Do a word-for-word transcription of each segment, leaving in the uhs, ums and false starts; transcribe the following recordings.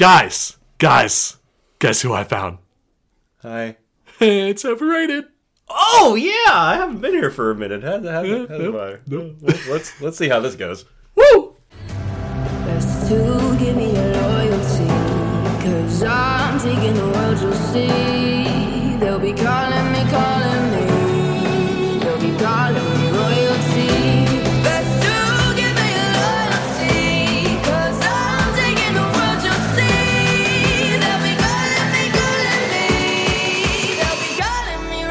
Guys, guys, guess who I found? Hi. It's overrated. Oh yeah, I haven't been here for a minute. How, how, Yeah, how's nope, my- nope. Let's let's see how this goes. Woo! Best to give me your loyalty, cause I'm taking the world, you'll see. They'll be calling me, calling me. They'll be calling me royalty. Best to give me your loyalty, cause I'm taking the world, you'll see. They'll be calling me, calling me. They'll be calling me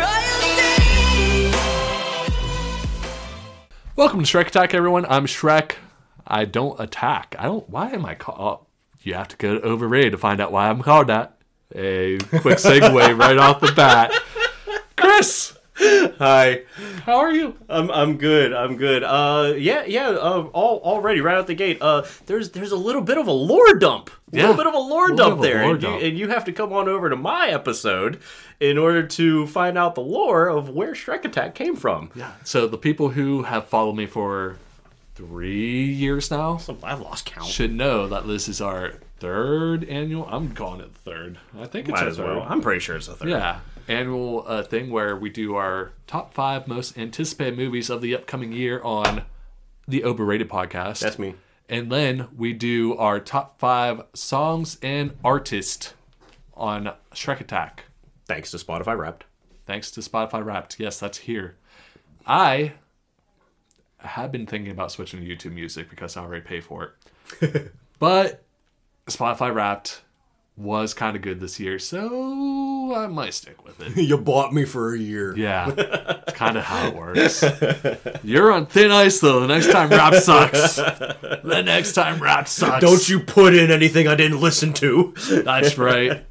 royalty. Welcome to Shrek Attack, everyone. I'm Shrek. I don't attack. I don't. Why am I called? Oh, you have to go to Overrated to find out why I'm called that. A quick segue right off the bat. Chris, Hi. how are you? I'm I'm good. I'm good. Uh yeah, yeah, uh all already right out the gate. Uh there's there's a little bit of a lore dump. A Yeah. little bit of a lore Little dump bit of a there. lore and, dump. You, and you have to come on over to my episode in order to find out the lore of where Shrek Attack came from. Yeah. So the people who have followed me for three years now So I lost count. should know that this is our third annual. I'm calling it third. I think it's Might our as third. well. I'm pretty sure it's a third. Yeah, annual uh, thing where we do our top five most anticipated movies of the upcoming year on the Overrated podcast. That's me. And then we do our top five songs and artists on Shrek Attack. Thanks to Spotify Wrapped. Thanks to Spotify Wrapped. Yes, that's here. I have been thinking about switching to YouTube Music because I already pay for it. But Spotify Wrapped was kind of good this year, so I might stick with it. You bought me for a year. Yeah, it's kind of how it works. You're on thin ice, though. The next time rap sucks. The next time rap sucks. Don't you put in anything I didn't listen to. That's right.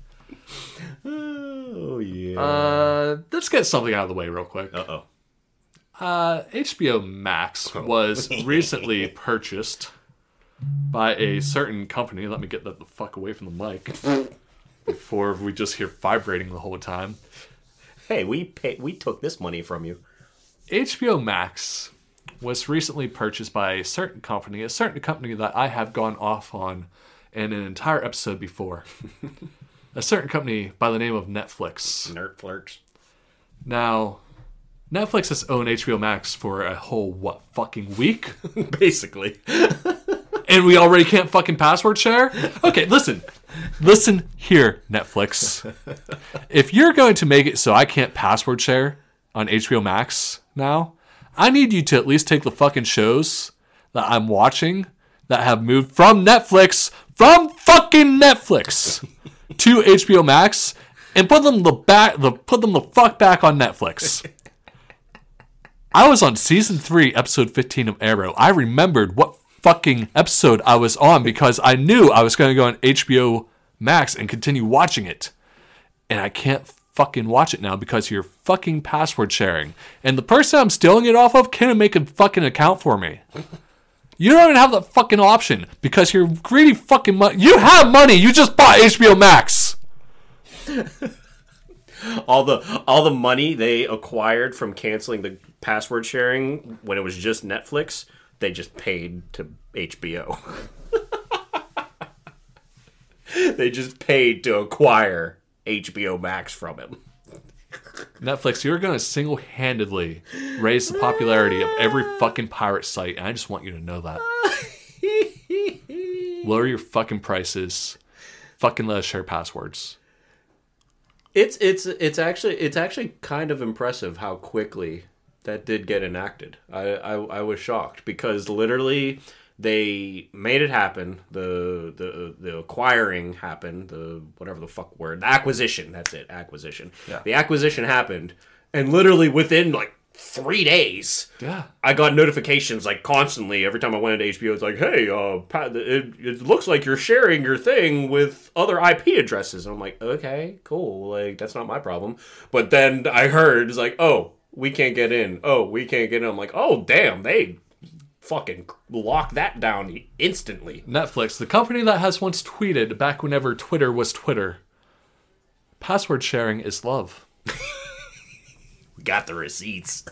Oh yeah. Uh, let's get something out of the way real quick. Uh-oh. Uh, H B O Max was recently purchased by a certain company. Let me get that the fuck away from the mic before we just hear vibrating the whole time. Hey, we pay, we took this money from you. H B O Max was recently purchased by a certain company, a certain company that I have gone off on in an entire episode before. A certain company by the name of Netflix. Nerd flirts. Now, Netflix has owned H B O Max for a whole, what, fucking week? Basically. And we already can't fucking password share? Okay, listen. Listen here, Netflix. If you're going to make it so I can't password share on H B O Max now, I need you to at least take the fucking shows that I'm watching that have moved from Netflix, from fucking Netflix, to H B O Max and put them the back, the put them the fuck back on Netflix. I was on season three, episode fifteen of Arrow. I remembered what fucking episode I was on because I knew I was going to go on H B O Max and continue watching it. And I can't fucking watch it now because you're fucking password sharing. And the person I'm stealing it off of can't make a fucking account for me. You don't even have that fucking option because you're greedy fucking money. You have money. You just bought H B O Max. all the all the money they acquired from canceling the password sharing when it was just Netflix, they just paid to H B O. They just paid to acquire H B O Max from him. Netflix, you're going to single-handedly raise the popularity of every fucking pirate site, and I just want you to know that. Lower your fucking prices. Fucking let us share passwords. It's it's it's actually it's actually kind of impressive how quickly that did get enacted. I I, I was shocked because literally they made it happen. The the the acquiring happened. The whatever the fuck word. The acquisition. That's it. Acquisition. Yeah. The acquisition happened, and literally within like three days, Yeah. I got notifications like constantly every time I went into H B O. It's like, hey, uh, Pat, it, it looks like you're sharing your thing with other I P addresses. And I'm like, okay, cool. Like that's not my problem. But then I heard it's like, oh, we can't get in. Oh, we can't get in. I'm like, oh, damn, they fucking lock that down instantly. Netflix, the company that has once tweeted back whenever Twitter was Twitter, password sharing is love. We got the receipts.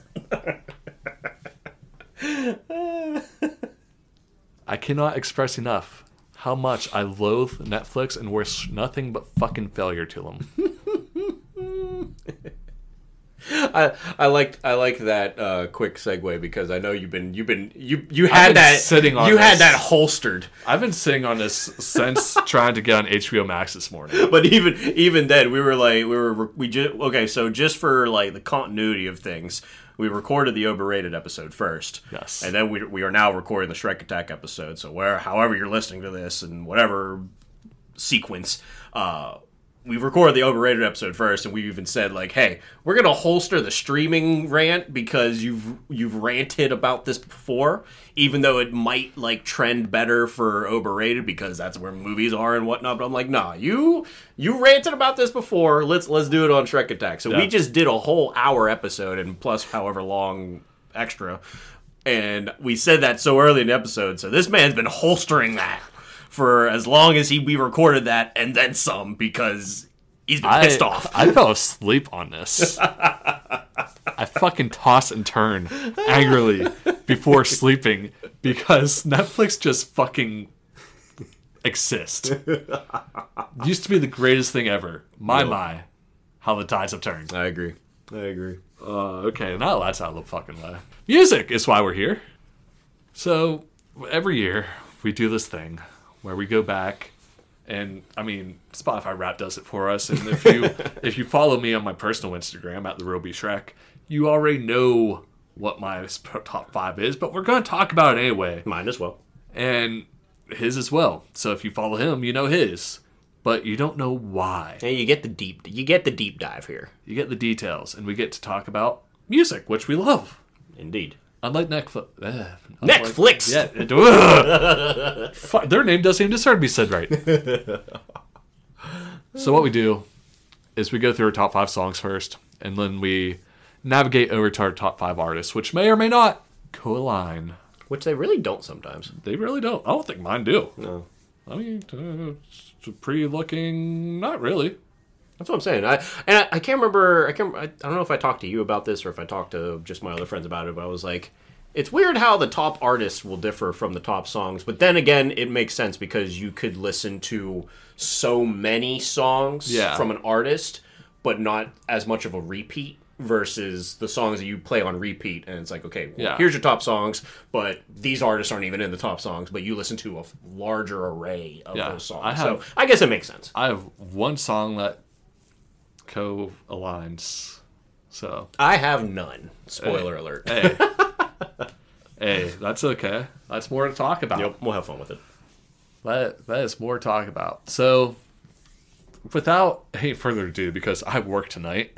I cannot express enough how much I loathe Netflix and wish nothing but fucking failure to them. I I like I like that uh, quick segue because I know you've been you've been you you I've had been that sitting on you had this. that holstered. I've been sitting on this since trying to get on H B O Max this morning. But even even then, we were like, we were we just okay. So just for like the continuity of things, we recorded the overrated episode first. Yes. And then we we are now recording the Shrek Attack episode. So where, however you're listening to this and whatever sequence, uh, we recorded the overrated episode first, and we even said like, hey, we're gonna holster the streaming rant because you've you've ranted about this before, even though it might like trend better for overrated because that's where movies are and whatnot. But I'm like, nah, you you ranted about this before. Let's let's do it on Shrek Attack. So Yeah. we just did a whole hour episode and plus however long extra, and we said that so early in the episode. So this man's been holstering that for as long as he we recorded that and then some because he's been pissed I, off. I fell asleep on this. I fucking toss and turn angrily before sleeping because Netflix just fucking exists. Used to be the greatest thing ever. My, my, how the tides have turned. I agree. I agree. Uh, okay, now that's out of the fucking way. Music is why we're here. So, every year, we do this thing where we go back, and, I mean, Spotify Rap does it for us, and if you if you follow me on my personal Instagram, at the Roby Shrek, you already know what my sp- top five is, but we're going to talk about it anyway, Mine as well. and his as well. So if you follow him, you know his, but you don't know why. And you get the deep you get the deep dive here. You get the details, and we get to talk about music, which we love. Indeed. Unlike Netflix. Uh, Netflix! Yeah. It, ugh. Fuck, their name doesn't even deserve to be said right. So what we do is we go through our top five songs first, and then we navigate over to our top five artists, which may or may not co-align. Which they really don't sometimes. They really don't. I don't think mine do. No. I mean, uh, it's pretty looking. Not really. That's what I'm saying. I and I, I can't remember. I can't. I, I don't know if I talked to you about this or if I talked to just my other friends about it. But I was like, it's weird how the top artists will differ from the top songs. But then again, it makes sense because you could listen to so many songs Yeah. from an artist, but not as much of a repeat versus the songs that you play on repeat. And it's like, okay, well, Yeah. here's your top songs, but these artists aren't even in the top songs. But you listen to a f- larger array of Yeah, those songs. I so have- I guess it makes sense. I have one song that co-aligns. So I have none. Spoiler alert. hey, hey, that's okay. That's more to talk about. Yep, we'll have fun with it. That that is more to talk about. So, without any further ado, because I work tonight,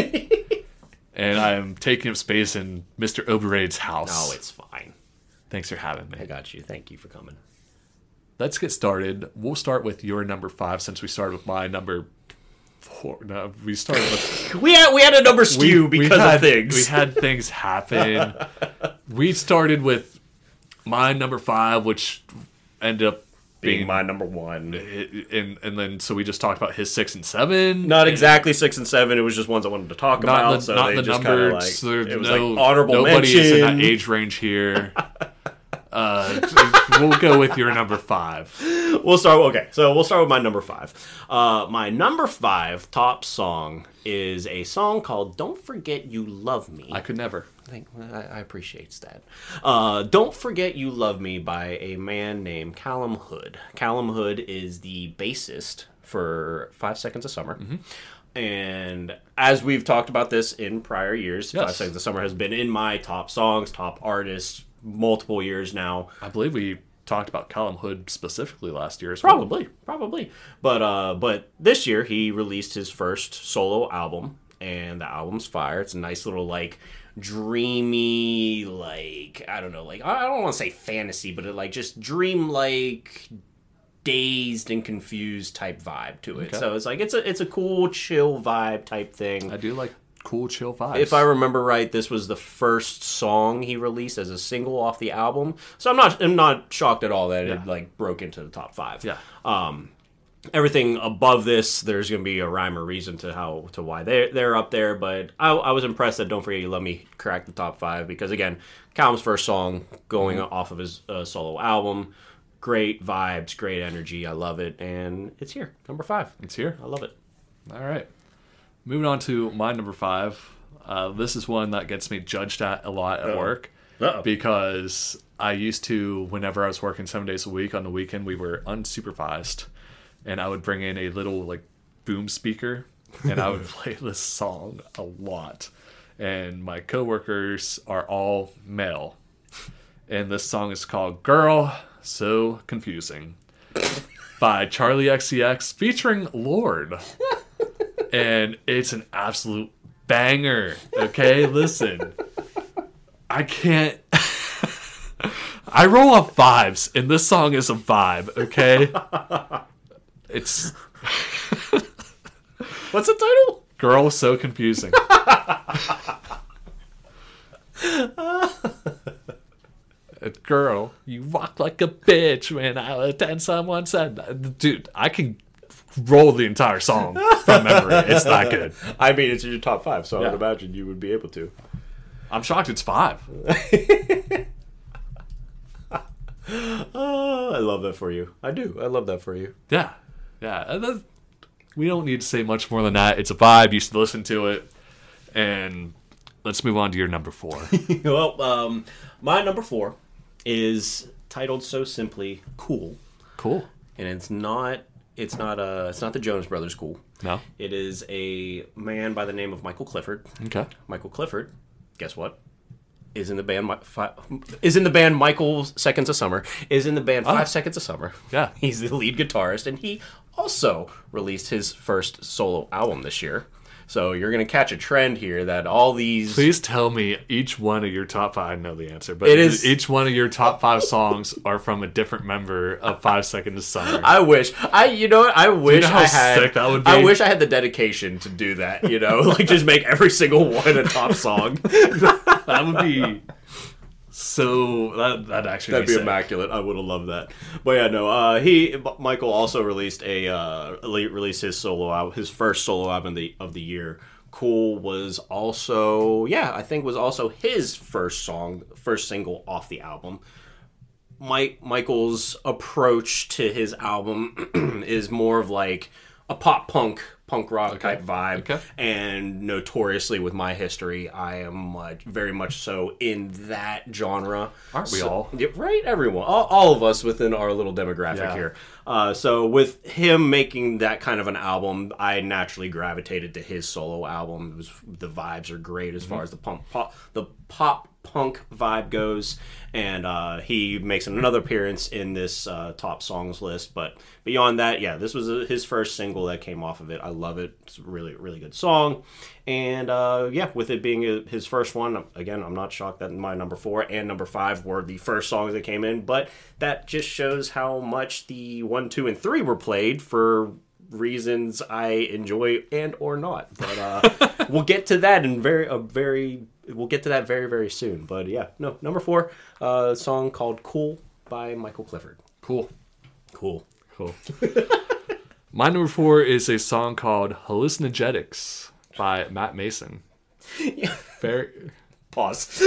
and I am taking up space in Mister Overrated's house. No, it's fine. Thanks for having I me. got you. Thank you for coming. Let's get started. We'll start with your number five since we started with my number four. No, we started with We had we had a number skew we because had, of things. We had things happen. We started with my number five, which ended up being being my number one. and and then so we just talked about his six and seven. Not and exactly six and seven. It was just ones I wanted to talk Not about. the, so not they the just kind of numbers. like so it was no, like honorable nobody mention. is in that age range here. uh, we'll go with your number five. We'll start. Okay, so we'll start with my number five. Uh, my number five top song is a song called "Don't Forget You Love Me." I could never. Thank, I, I appreciate that. Uh, Don't Forget You Love Me by a man named Callum Hood. Callum Hood is the bassist for Five Seconds of Summer. Mm-hmm. And as we've talked about this in prior years, Yes. Five Seconds of Summer has been in my top songs, top artists, multiple years now. I believe we talked about Callum Hood specifically last year as well. Probably, probably. But uh, but this year he released his first solo album, and the album's fire. It's a nice little like dreamy, like I don't know, like I don't want to say fantasy, but it like just dream like dazed and confused type vibe to it. Okay. So it's like it's a it's a cool chill vibe type thing. I do like cool, chill vibes. If I remember right, this was the first song he released as a single off the album. So I'm not I'm not shocked at all that Yeah. it like broke into the top five. yeah, Um, everything above this, there's going to be a rhyme or reason to how to why they're they're up there. But I, I was impressed that "Don't Forget You Love Me" cracked the top five because again, Callum's first song going Mm-hmm. off of his uh, solo album. Great vibes, great energy. I love it. And it's here. Number five. It's here. I love it. All right. Moving on to my number five. Uh, this is one that gets me judged at a lot at Uh-oh. work. Uh-oh. Because I used to, whenever I was working seven days a week, on the weekend we were unsupervised. And I would bring in a little like boom speaker and I would play this song a lot. And my coworkers are all male. And this song is called Girl, So Confusing by Charlie X C X featuring Lorde. And it's an absolute banger. Okay, listen. I can't... I roll off vibes, and this song is a vibe, okay? It's... What's the title? Girl, So Confusing. Girl, you walk like a bitch when I was ten, someone said that. Dude, I can roll the entire song from memory. It's that good. I mean, it's in your top five, so I Yeah. would imagine you would be able to. I'm shocked it's five. Oh, I love that for you. I do. I love that for you. Yeah. Yeah. And that's- we don't need to say much more than that. It's a vibe. You should listen to it. And let's move on to your number four. Well, um, my number four is titled so simply "Cool," Cool. and it's not. It's not a. It's not the Jonas Brothers "Cool." No? It is a man by the name of Michael Clifford. Okay. Michael Clifford, guess what? Is in the band. Mi- Fi- Is in the band Michael Seconds of Summer. Is in the band Five Seconds of Summer. Yeah. He's the lead guitarist, and he also released his first solo album this year. So you're gonna catch a trend here that all these. Please tell me each one of your top five. I know the answer, but It is- each one of your top five songs are from a different member of Five Seconds of Summer. I wish I, you know, what? I wish know how I had. sick that would be? I wish I had the dedication to do that. You know, like just make every single one a top song. That would be so. That that actually That'd be sick. immaculate. I would have loved that. But yeah, no. Uh, he Michael also released a uh, released his solo album, his first solo album of the of the year. Cool was also yeah, I think was also his first song, first single off the album. Mike Michael's approach to his album is more of like a pop punk, punk rock type vibe. Okay. And notoriously with my history, I am uh, very much so in that genre. Aren't we So- all? Yeah, right? Everyone. All, all of us within our little demographic Yeah. here. Uh, so with him making that kind of an album, I naturally gravitated to his solo album. It was, the vibes are great as far as the pump, pop, the pop punk vibe goes, and uh, he makes another appearance in this uh, top songs list. But beyond that, yeah, this was uh his first single that came off of it. I love it. It's a really, really good song. And uh, yeah, with it being a, his first one, again, I'm not shocked that my number four and number five were the first songs that came in. But that just shows how much the one, two, and three were played for reasons I enjoy and or not. But uh, we'll get to that in very a very. We'll get to that very, very soon. But yeah, no, number four, uh, a song called "Cool" by Michael Clifford. Cool. Cool. Cool. My number four is a song called Hallucinogenics by Matt Mason. Very. Pause.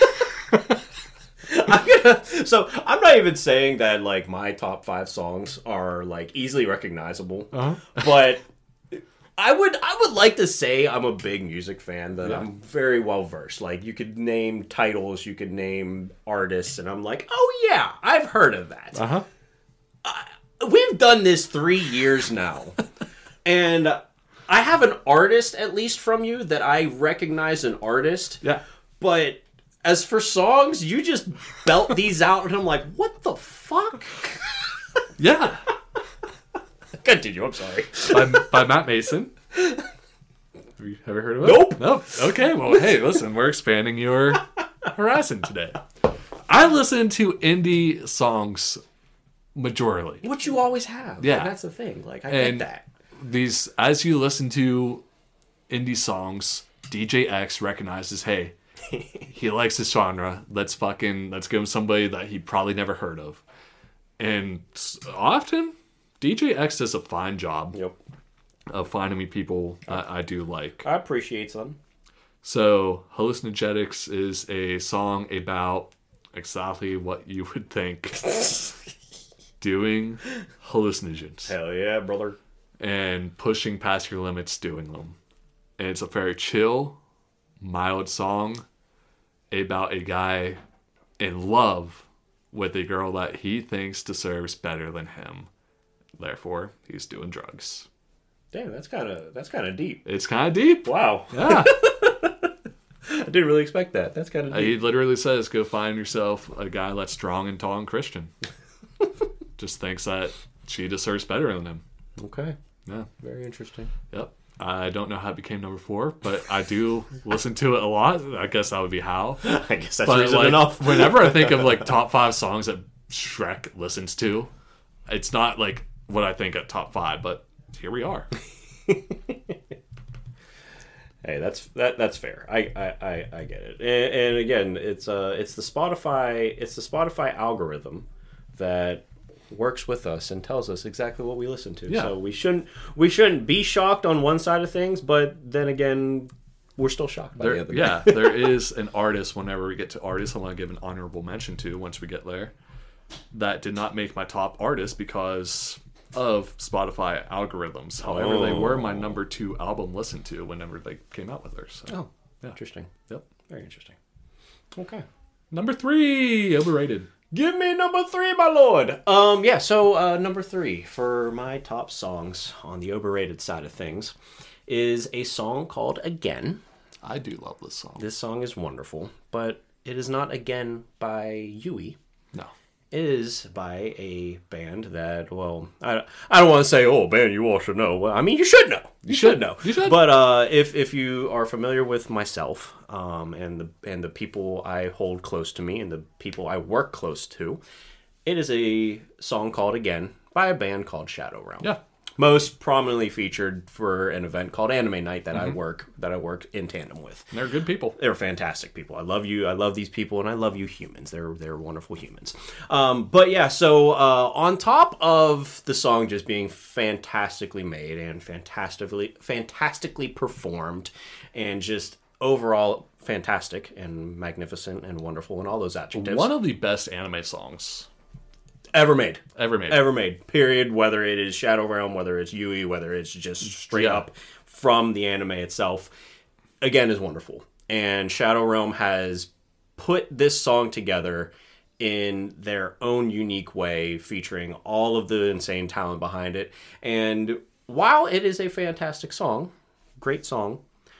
I'm gonna, so I'm not even saying that like my top five songs are like easily recognizable, Uh-huh. but I would I would like to say I'm a big music fan, that Yeah. I'm very well versed. Like you could name titles, you could name artists, and I'm like, oh yeah, I've heard of that. Uh huh. We've done this three years now, and I have an artist at least from you that I recognize an artist. Yeah. But as for songs, you just belt these out, and I'm like, what the fuck? Yeah. Continue. I'm sorry. by, by Matt Mason. Have you ever heard of it? Nope. Nope. Okay, well, hey, listen, we're expanding your horizon today. I listen to indie songs majorly. What you always have. Yeah. And that's the thing. Like, I And get that. these, as you listen to indie songs, D J X recognizes, hey, he likes this genre. Let's fucking, let's give him somebody that he probably never heard of. And s- often, D J X does a fine job Yep. of finding me people I, I do like. I appreciate some. So, Hallucinogenics is a song about exactly what you would think doing hallucinogens Hell yeah, brother. and pushing past your limits doing them. And it's a very chill, mild song about a guy in love with a girl that he thinks deserves better than him. Therefore, he's doing drugs. Damn, that's kind of that's kind of deep. It's kind of deep. Wow. Yeah. I didn't really expect that. That's kind of deep. He literally says, go find yourself a guy that's strong and tall and Christian. Just thinks that she deserves better than him. Okay. Yeah. Very interesting. Yep. I don't know how it became number four, but I do listen to it a lot. I guess that would be how. I guess that's But reason like, enough. whenever I think of like top five songs that Shrek listens to, it's not like what I think at top five, but here we are. Hey, that's that that's fair. I I, I, I get it. And, and again, it's uh it's the Spotify it's the Spotify algorithm that works with us and tells us exactly what we listen to. Yeah. So we shouldn't we shouldn't be shocked on one side of things, but then again, we're still shocked by There, the other. yeah, there is an artist, whenever we get to artists, I want to give an honorable mention to once we get there, that did not make my top artist because of Spotify algorithms. However, they were my number two album listened to whenever they came out with theirs. So. Oh, Yeah. interesting. Yep. Very interesting. Okay. Number three, overrated. Give me number three, my lord. Um, yeah. So uh, number three for my top songs on the overrated side of things is a song called "Again." I do love this song. This song is wonderful, but it is not "Again" by Yui. No. It is by a band that, well, I, I don't want to say, oh, band you all should know. Well, I mean, you should know. You, should, should. know. You should. But uh, if if you are familiar with myself um, and the and the people I hold close to me and the people I work close to, it is a song called "Again" by a band called Shadow Realm. Yeah. Most prominently featured for an event called Anime Night that Mm-hmm. I work that I work in tandem with. They're good people. They're fantastic people. I love you. I love these people, and I love you humans. They're they're wonderful humans. Um, but yeah, so uh, on top of the song just being fantastically made and fantastically fantastically performed, and just overall fantastic and magnificent and wonderful and all those adjectives One of the best anime songs ever made. ever made. Ever made, period. Whether it is Shadow Realm, whether it's Yui, whether it's just straight Yeah. up from the anime itself, again, is wonderful. And Shadow Realm has put this song together in their own unique way, featuring all of the insane talent behind it. And while it is a fantastic song, great song,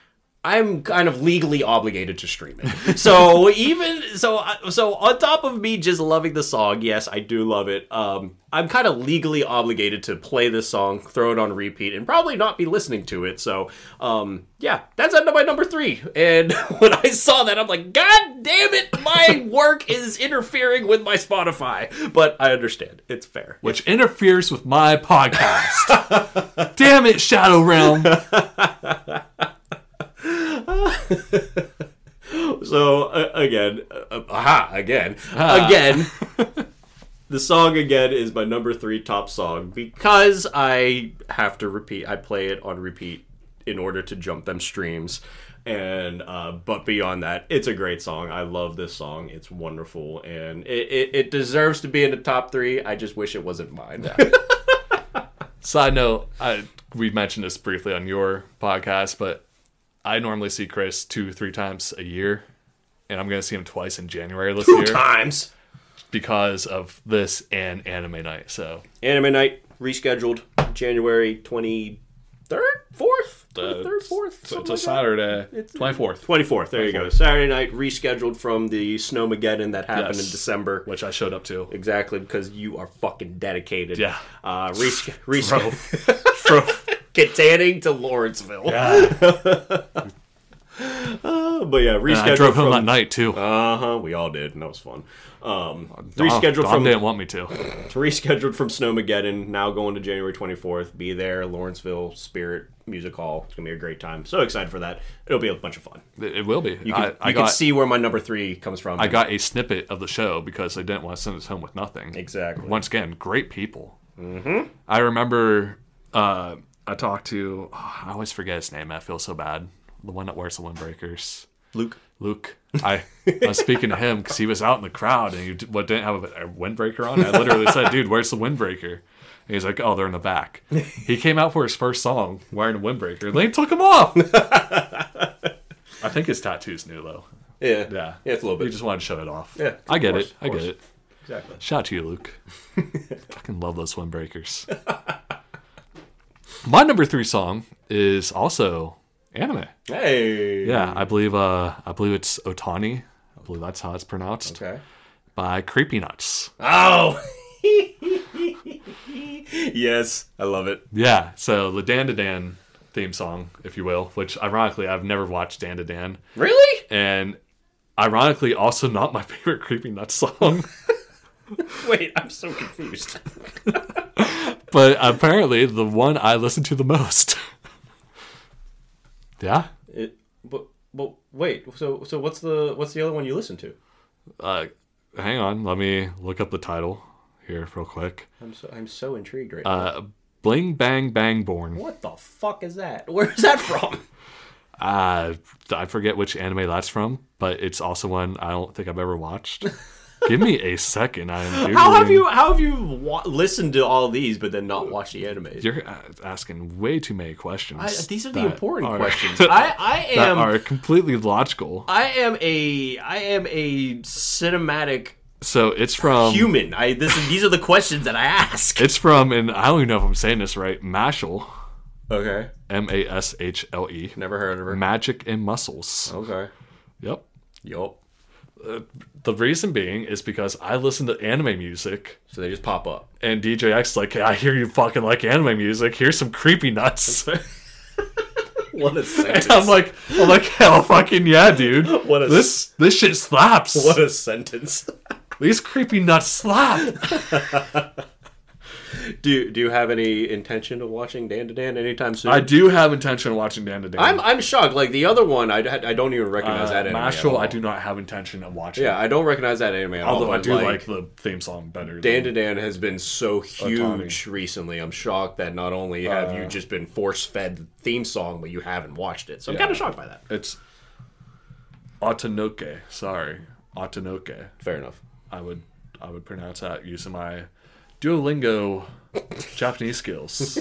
I'm kind of legally obligated to stream it. So even so, so on top of me just loving the song, yes, I do love it. Um, I'm kind of legally obligated to play this song, throw it on repeat, and probably not be listening to it. So, um, yeah, that's under my number three. And when I saw that, I'm like, God damn it, my work is interfering with my Spotify. But I understand, it's fair. Which interferes with my podcast. Damn it, Shadow Realm. So uh, again, uh, aha, again, Ah. again, the song again is my number three top song because I have to repeat. I play it on repeat in order to jump them streams, and uh, but beyond that, it's a great song. I love this song. It's wonderful, and it, it, it deserves to be in the top three. I just wish it wasn't mine. Side note, I, we mentioned this briefly on your podcast, but I normally see Chris two, three times a year, and I'm going to see him twice in January this Two year times. because of this and Anime Night. So Anime Night rescheduled January twenty-third, fourth, twenty-third, fourth. it's, it's a Saturday, It's- twenty-fourth, twenty-fourth, there you go. Saturday night rescheduled from the Snowmageddon that happened Yes. in December. which I showed up to. Exactly, because you are fucking dedicated. Yeah. Uh, res- res- from Katanning to Lawrenceville. Uh, but yeah, And rescheduled I drove home from... that night too. Uh huh. We all did, and that was fun. Um, Dom- rescheduled Dom from didn't want me to. rescheduled from Snowmageddon. Now going to January twenty-fourth. Be there, Lawrenceville Spirit Music Hall. It's gonna be a great time. So excited for that. It'll be a bunch of fun. It, it will be. You can, I, you I can got see where my number three comes from. I got a snippet of the show because I didn't want to send us home with nothing. Exactly. Once again, great people. Mm-hmm. I remember uh, I talked to, oh, I always forget his name. I feel so bad. The one that wears the windbreakers. Luke. Luke, I, I was speaking to him because he was out in the crowd and he d- what, didn't have a, a windbreaker on. I literally said, dude, where's the windbreaker? And he's like, oh, they're in the back. He came out for his first song wearing a windbreaker. Lane took him off. I think his tattoo's new, though. Yeah. Yeah. Yeah, it's a little bit. He just wanted to show it off. Yeah, I get course, it. I get it. Exactly. Shout out to you, Luke. Fucking love those windbreakers. My number three song is also anime. Hey. Yeah, I believe uh I believe it's Otani. I believe that's how it's pronounced. Okay. By Creepy Nuts. Oh. Yes, I love it. Yeah, so the Dan to Dan theme song, if you will, which ironically I've never watched Dan to Dan. Really? And ironically also not my favorite Creepy Nuts song. Wait, I'm so confused. But apparently the one I listen to the most. Yeah? It, but, but wait, so so what's the what's the other one you listen to? Uh, hang on, let me look up the title here real quick. I'm so I'm so intrigued right now. Uh, Bling Bang Bang Born. What the fuck is that? Where is that from? Uh, I forget which anime that's from, but it's also one I don't think I've ever watched. Give me a second. I am How have Googling- you how have you wa- listened to all these but then not watched the animes? You're uh, asking way too many questions. I, these are the that important are- questions. I I that am are completely logical. I am a I am a cinematic So it's from human. I this these are the questions that I ask. It's from, and I don't even know if I'm saying this right. Mashal, Okay. M A S H L E. Never heard of her. Magic and Muscles. Okay. Yep. Yup. The reason being is because I listen to anime music, So they just pop up. and D J X is like, hey, I hear you fucking like anime music. Here's some Creepy Nuts. What a sentence. I'm like, I'm like, hell, fucking yeah, dude. What a- this this shit slaps. What a sentence. These Creepy Nuts slap. Do you, do you have any intention of watching Dan to Dan anytime soon? I do have intention of watching Dan to Dan. I'm I'm shocked. Like the other one, I, I don't even recognize uh, that anime. at Mashal, all. I do not have intention of watching. Yeah, I don't recognize that anime at all. Although I but, do like, the theme song better. Dan to than, Dan has been so huge Otani. recently. I'm shocked that not only have you just been force fed the theme song, but you haven't watched it. So I'm Yeah. kind of shocked by that. It's Otanoke. Sorry, Otanoke. Fair enough. I would I would pronounce that using my Duolingo Japanese skills.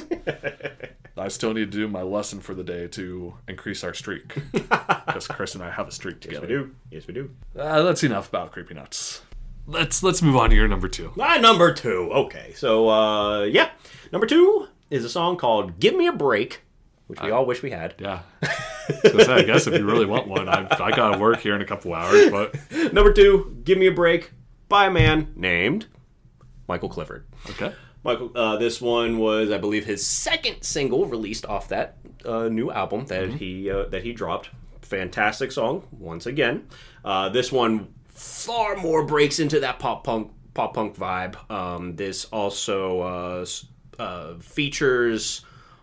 I still need to do my lesson for the day to increase our streak, because Chris and I have a streak Yes, together. we do. Yes, we do. Uh, that's enough about Creepy Nuts. Let's let's move on to your number two. Ah, number two. Okay, so uh, yeah, number two is a song called "Give Me a Break," which we all wish we had. Yeah. So I guess if you really want one, I I gotta work here in a couple hours. But Number two, "Give Me a Break" by a man named Michael Clifford. okay. Michael, uh, this one was, I believe, his second single released off that uh, new album that he uh, that he dropped. Fantastic song, once again. Uh, this one far more breaks into that pop punk pop punk vibe. Um, this also uh, s- uh, features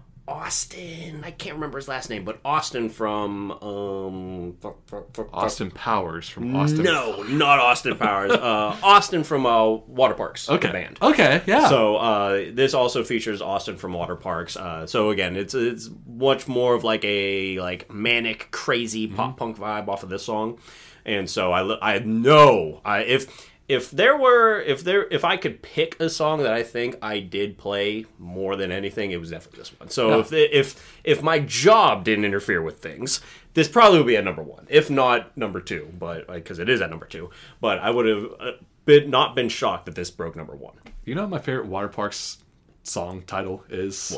Austin. I can't remember his last name, but Austin from um, fuck, fuck, fuck, fuck. Austin Powers from Austin. No, not Austin Powers. uh, Austin from uh, Water Parks. Okay. The band. Okay. Yeah. So uh, this also features Austin from Water Parks. Uh, so again, it's it's much more of like a like manic, crazy pop punk vibe off of this song, and so I li- I know I if if there were if there if I could pick a song that I think I did play more than anything, it was definitely this one. So Yeah. if if if my job didn't interfere with things, this probably would be at number one, if not number two, but because it is at number two. But I would have uh, been not been shocked that this broke number one. You know what my favorite Water Parks song title is?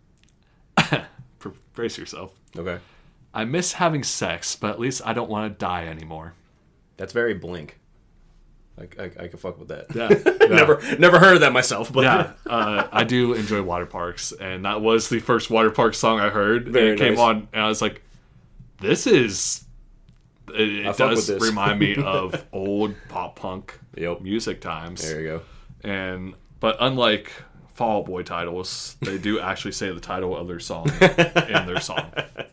What? Pr- Brace yourself. Okay. I miss having sex, but at least I don't want to die anymore. That's very Blink. I, I, I can fuck with that. Yeah. yeah. never never heard of that myself, but Yeah, uh, I do enjoy Water Parks, and that was the first Water Park song I heard. Very and it came nice. on, and I was like, "This is." It, I it fuck does with this. remind me of old pop punk Yep. music times. There you go. And but unlike Fall Out Boy titles, they do actually say the title of their song in their song.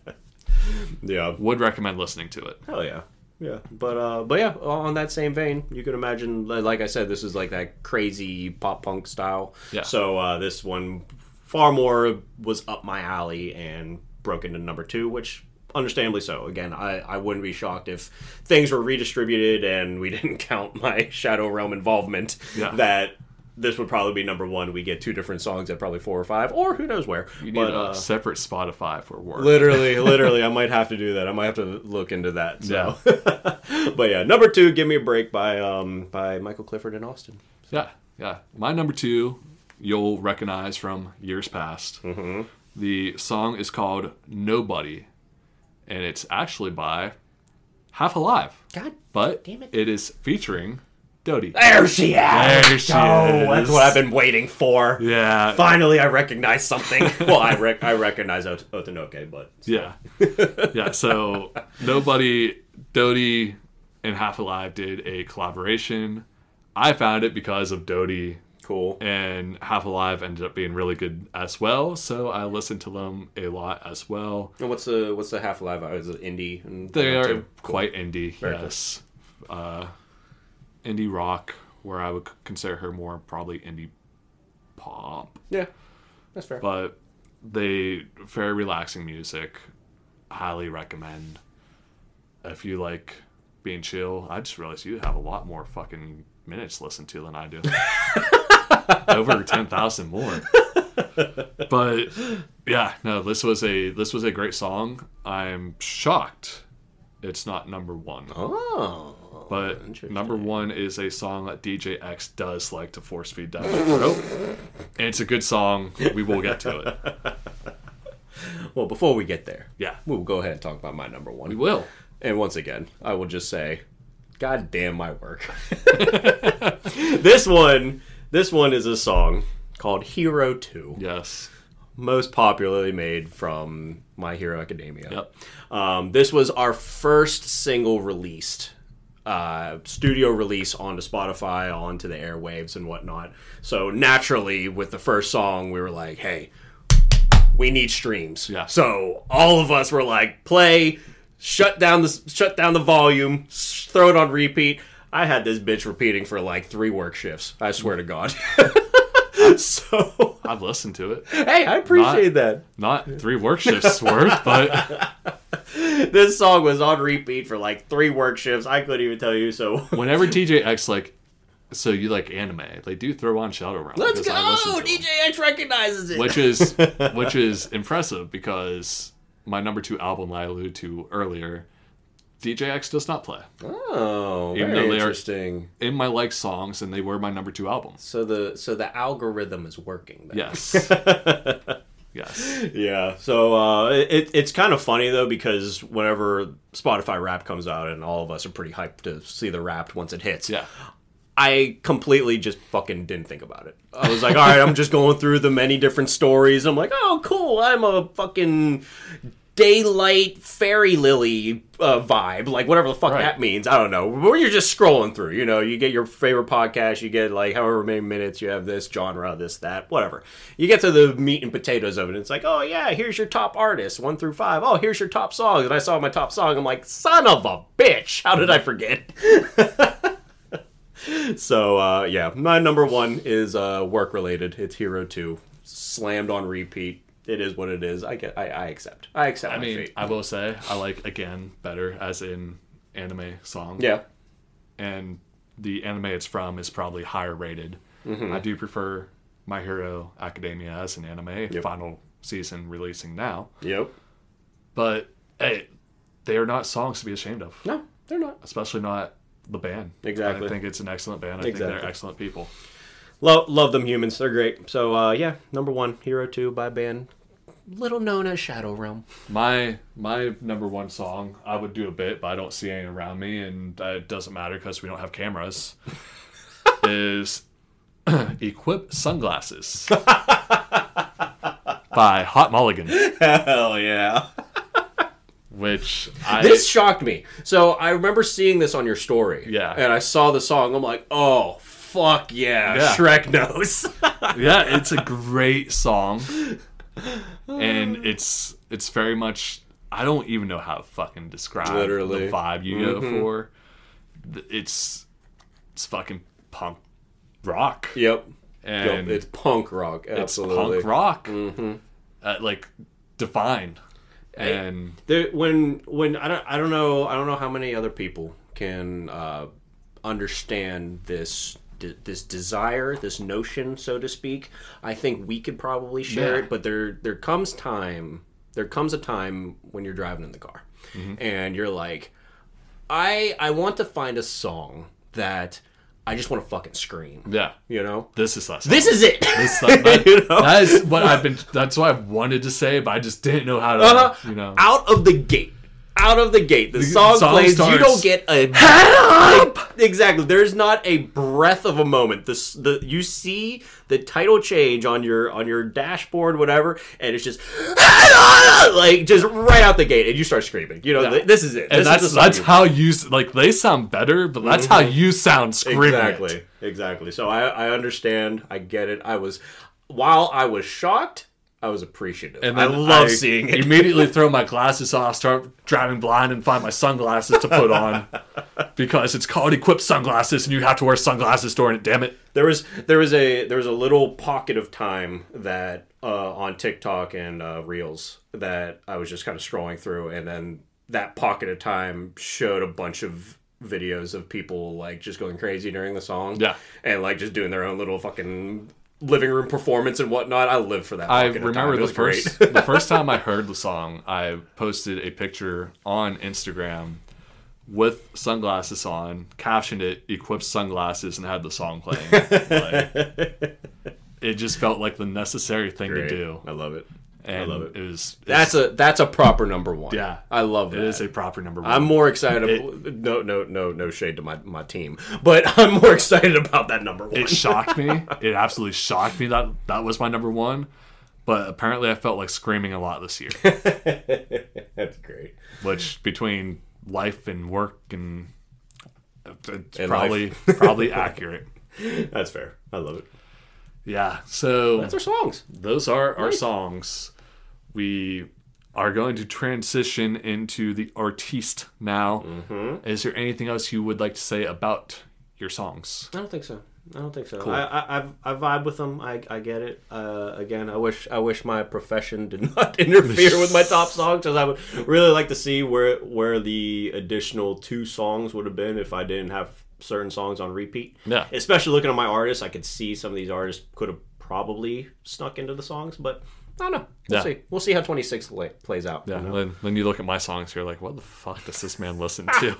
Yeah. Would recommend listening to it. Hell yeah. Yeah. But uh but yeah, on that same vein, you could imagine li- like I said, this is like that crazy pop punk style. Yeah. So uh this one far more was up my alley and broke into number two, which understandably so. Again, I, I wouldn't be shocked if things were redistributed and we didn't count my Shadow Realm involvement, Yeah. that this would probably be number one. We get two different songs at probably four or five, or who knows where. You need but, a uh, separate Spotify for work. Literally, literally, I might have to do that. I might have to look into that. So. Yeah. But yeah, number two, "Give Me a Break" by um by Michael Clifford and Austin. Yeah, yeah. My number two, you'll recognize from years past. Mm-hmm. The song is called "Nobody," and it's actually by Half Alive. God, But damn it. it is featuring Dodie. there she is. There she oh, is. That's what I've been waiting for. Yeah. Finally, I recognize something. Well, I rec- I recognize Ot- Otonoke, but Yeah. Yeah, so Nobody, Dodie, and Half Alive did a collaboration. I found it because of Dodie, cool. and Half Alive ended up being really good as well, so I listened to them a lot as well. And what's the what's the Half Alive? Is it indie? And They are too? quite indie, Very yes. Uh, indie rock, where I would consider her more probably indie pop. Yeah, that's fair. But they very relaxing music. Highly recommend. If you like being chill, I just realized you have a lot more fucking minutes listened to than I do. Over ten thousand more. But yeah, no, this was a this was a great song. I'm shocked it's not number one. Oh, But interesting. number one is a song that D J X does like to force feed down my throat. And it's a good song. We will get to it. Well, before we get there, Yeah, we'll go ahead and talk about my number one. we will. And once again, I will just say, God damn my work. This one, this one is a song called Hero two. Yes. Most popularly made from My Hero Academia. Yep. Um, this was our first single released, uh, studio release onto Spotify, onto the airwaves and whatnot. So naturally, with the first song, we were like, hey, we need streams. Yeah. So all of us were like, play, shut down the shut down the volume, s- throw it on repeat. I had this bitch repeating for like three work shifts. I swear to God. So I've listened to it. hey, I appreciate that. Not three work shifts worth, but This song was on repeat for like three work shifts. I couldn't even tell you. So whenever D J X like, so you like anime, they do throw on Shadow Realm. let's because I listen go. to D them. J X recognizes it. which is which is impressive because my number two album I alluded to earlier, D J X does not play oh, Even very though they are- interesting. in my like songs, and they were my number two album. So the so the algorithm is working. Then. Yes. Yes. Yeah. So uh, it it's kind of funny though because whenever Spotify Wrapped comes out and all of us are pretty hyped to see the Wrapped once it hits. Yeah. I completely just fucking didn't think about it. I was like, all right, I'm just going through the many different stories. I'm like, oh, cool. I'm a fucking daylight fairy lily uh, vibe, like whatever the fuck Right. that means. I don't know. Where you're just scrolling through, you know, you get your favorite podcast, you get like however many minutes you have this genre, this, that, whatever. You get to the meat and potatoes of it. It's like, oh yeah, here's your top artists, one through five. Oh, here's your top songs. And I saw my top song. I'm like, son of a bitch. How did I forget? So, uh, yeah, my number one is uh, work related. It's Hero two. Slammed on repeat. It is what it is. I get. I, I accept. I accept I my mean, fate. I will say I like Again better as in anime song. Yeah. And the anime it's from is probably higher rated. Mm-hmm. I do prefer My Hero Academia as an anime, Yep. final season releasing now. Yep. But hey, they are not songs to be ashamed of. No, they're not. Especially not the band. Exactly. I think it's an excellent band. I think Exactly. they're excellent people. Love, love them humans. They're great. So, uh, yeah, number one, Hero two by a band little known as Shadow Realm. My my number one song, I would do a bit, but I don't see any around me, and uh, it doesn't matter because we don't have cameras, is Equip Sunglasses by Hot Mulligan, Hell yeah. which I... This shocked me. So I remember seeing this on your story. Yeah. And I saw the song. I'm like, oh, fuck yeah. Yeah. Shrek knows. Yeah, it's a great song, and it's it's very much... I don't even know how to fucking describe Literally. the vibe you go for. It's it's fucking punk rock. Yep. And It's punk rock. it's Absolutely. punk rock. Mm-hmm. Uh, like, define. And there, when when I don't I don't know I don't know how many other people can uh, understand this de- this desire, this notion, so to speak. I think we could probably share Yeah. it, but there there comes time there comes a time when you're driving in the car, Mm-hmm. and you're like, I I want to find a song that I just want to fucking scream. yeah, You know, this is us. this is it. This, that, that, You know? that is what I've been. That's what I've wanted to say, but I just didn't know how to. Uh-huh. You know, Out of the gate. Out of the gate. The song, song plays. starts, You don't get a head up. Exactly. There's not a breath of a moment. This the you see the title change on your on your dashboard, whatever, and it's just like just right out the gate, and you start screaming. You know, Yeah. this is it. and This that's is the song that's you- how you s- like. They sound better, but that's how you sound screaming. exactly It. exactly. So I I understand. I get it. I was while I was shocked, I was appreciative. And I then love seeing it. Immediately throw my glasses off, start driving blind, and find my sunglasses to put on because it's called equipped sunglasses, and you have to wear sunglasses during it. Damn it! There was there was a there was a little pocket of time that uh, on TikTok and uh, Reels that I was just kind of scrolling through, and then that pocket of time showed a bunch of videos of people like just going crazy during the song, Yeah. and like just doing their own little fucking living room performance and whatnot. I lived for that. I pocket of time. remember It the was first great. the first time I heard the song, I posted a picture on Instagram with sunglasses on, captioned it "equipped sunglasses," and had the song playing. Like, it just felt like the necessary thing Great. to do. I love it. And I love it. It was That's a that's a proper number one. Yeah. I love that. it is a proper number one. I'm more excited. It- no, no, no, no shade to my, my team, but I'm more excited about that number one. It shocked me. It absolutely shocked me that that was my number one. But apparently, I felt like screaming a lot this year, That's great. which between life and work and it's And probably probably accurate. That's fair. I love it. Yeah. So That's our songs. those are our Nice. songs. We are going to transition into the artiste now. Mm-hmm. Is there anything else you would like to say about your songs? I don't think so. I don't think so. Cool. I, I I've, I vibe with them. I, I get it. Uh, again, I wish I wish my profession did not interfere with my top songs, because I would really like to see where where the additional two songs would have been if I didn't have certain songs on repeat. Yeah. Especially looking at my artists, I could see some of these artists could have probably snuck into the songs, but I don't know. We'll Yeah. see. We'll see how twenty-six la- plays out. Yeah. you know? When, when you look at my songs, you're like, what the fuck does this man listen to?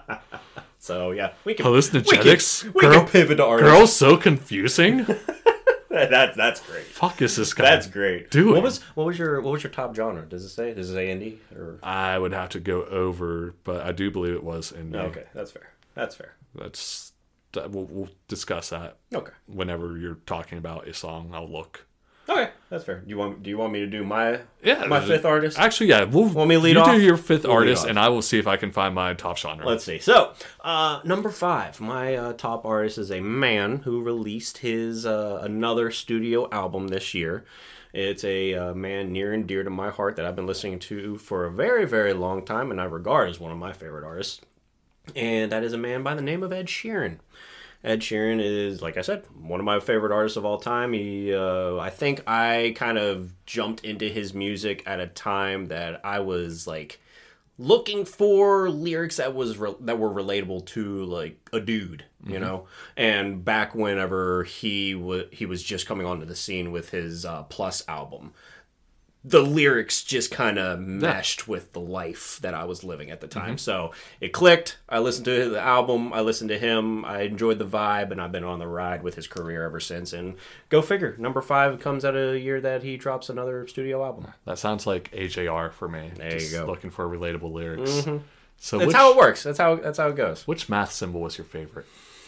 So yeah, we can Hallucinogenics? We can, we Girl- can pivot to artists. Girl, so confusing. That that's great. Fuck is this guy? That's great. doing? What was what was your what was your top genre? Does it say? Does it say indie or? I would have to go over, but I do believe it was in there. Okay, that's fair. That's fair. That's that, we'll, we'll discuss that Okay. whenever you're talking about a song. I'll look. Okay, that's fair. Do you want Do you want me to do my Yeah, my uh, fifth artist? Actually, yeah. We'll, Want me to lead you off? do your fifth We'll lead artist, off. and I will see if I can find my top genre. Let's see. So, uh, number five, my uh, top artist is a man who released his uh, another studio album this year. It's a uh, man near and dear to my heart that I've been listening to for a very, very long time, and I regard as one of my favorite artists. And that is a man by the name of Ed Sheeran. Ed Sheeran is, like I said, one of my favorite artists of all time. He, uh, I think I kind of jumped into his music at a time that I was like looking for lyrics that was re- that were relatable to like a dude, you Mm-hmm. know. And back whenever he was he was just coming onto the scene with his uh, Plus album, the lyrics just kind of meshed with the life that I was living at the time. Mm-hmm. So it clicked. I listened to the album. I listened to him. I enjoyed the vibe, and I've been on the ride with his career ever since. And go figure, number five comes out a year that he drops another studio album. That sounds like A J R for me. There you Just go. Looking for relatable lyrics. So That's which, how it works. That's how that's how it goes. which math symbol was your favorite?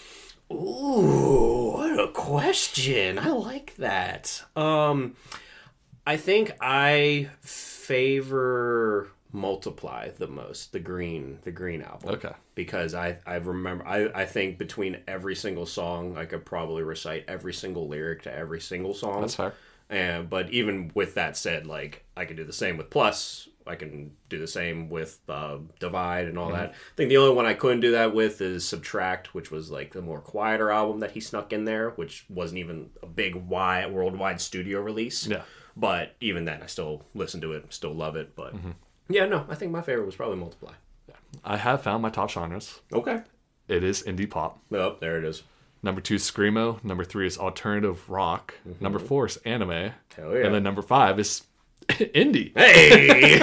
Ooh, what a question. I like that. Um, I think I favor Multiply the most, the green, the green album. Okay. Because I, I remember, I, I think between every single song, I could probably recite every single lyric to every single song. That's fair. And, but even with that said, like, I can do the same with Plus. I can do the same with uh, Divide and all Mm-hmm. that. I think the only one I couldn't do that with is Subtract, which was like the more quieter album that he snuck in there, which wasn't even a big wide worldwide studio release. Yeah. But even then, I still listen to it, still love it. But Mm-hmm. Yeah, no, I think my favorite was probably Multiply. I have found my top genres. Okay. It is indie pop. Oh, there it is. Number two is Screamo. Number three is alternative rock. Mm-hmm. Number four is anime. Hell yeah. And then number five is indie. Hey!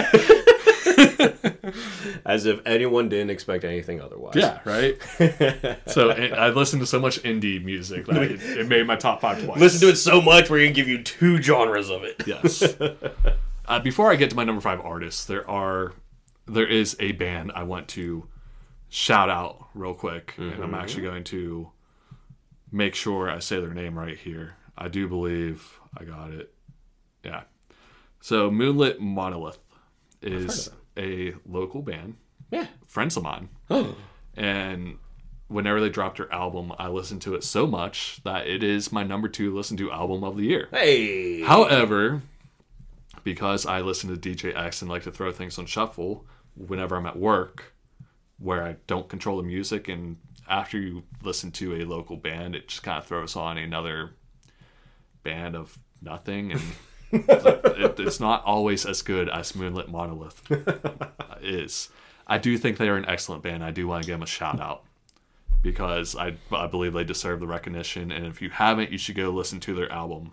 As if anyone didn't expect anything otherwise. Yeah, right? So I listened to so much indie music that it, it made my top five twice. Listen to it so much we're going to give you two genres of it. Yes. uh, before I get to my number five artists, there are there is a band I want to shout out real quick. Mm-hmm. And I'm actually going to make sure I say their name right here. I do believe I got it. Yeah. So Moonlit Monolith is a local band. Yeah. Friends of mine. Oh. And whenever they dropped their album, I listened to it so much that it is my number two listen to album of the year. Hey. However, because I listen to D J X and like to throw things on shuffle whenever I'm at work, where I don't control the music, and after you listen to a local band, it just kind of throws on another band of nothing, and it, it's not always as good as Moonlit Monolith is. I do think they are an excellent band. I do want to give them a shout out because I I believe they deserve the recognition, and if you haven't, you should go listen to their album.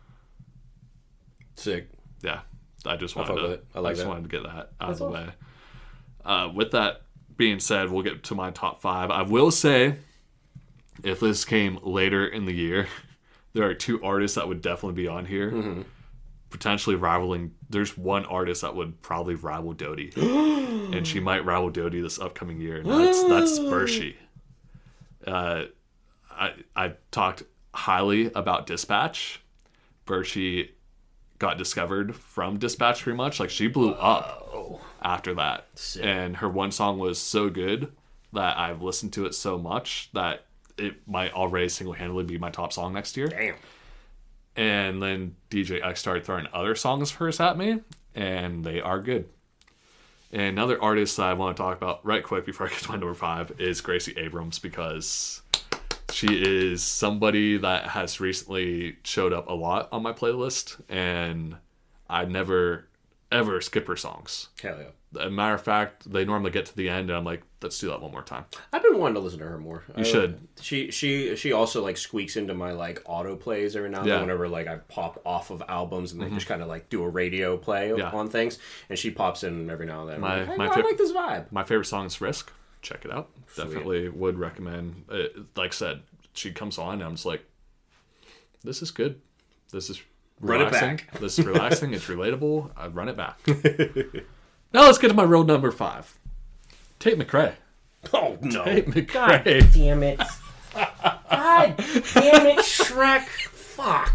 Sick. Yeah, I just I wanted to. it. I like I just that. wanted to get that out That's of the awesome. way. Uh, with that being said, we'll get to my top five. I will say, if this came later in the year, there are two artists that would definitely be on here, mm-hmm. potentially rivaling. There's one artist that would probably rival Dodie, and she might rival Dodie this upcoming year. And that's that's Bershey. Uh, I I talked highly about Dispatch. Bershey got discovered from Dispatch pretty much. Like, she blew up oh. after that. Sick. And her one song was so good that I've listened to it so much that it might already single-handedly be my top song next year. Damn. And then D J X started throwing other songs of hers at me, and they are good. And another artist that I want to talk about right quick before I get to my number five is Gracie Abrams, because she is somebody that has recently showed up a lot on my playlist, and I never, ever skip her songs. Hell yeah. As a matter of fact, they normally get to the end, and I'm like, let's do that one more time. I've been wanting to listen to her more. You I, should. She she she also like squeaks into my like auto plays every now and Yeah. then whenever like I pop off of albums and they just kind of like do a radio play Yeah. on things, and she pops in every now and then. I'm My- like, hey, my I fa- like this vibe. My favorite song is Risk. Check it out. Sweet. Definitely would recommend. It, like I said, she comes on, and I'm just like, this is good. This is Run it relaxing. back. This is relaxing. It's relatable. I'd run it back. Now let's get to my real number five. Tate McRae. Oh no! Tate God McRae. damn it! God damn it, Shrek! Fuck!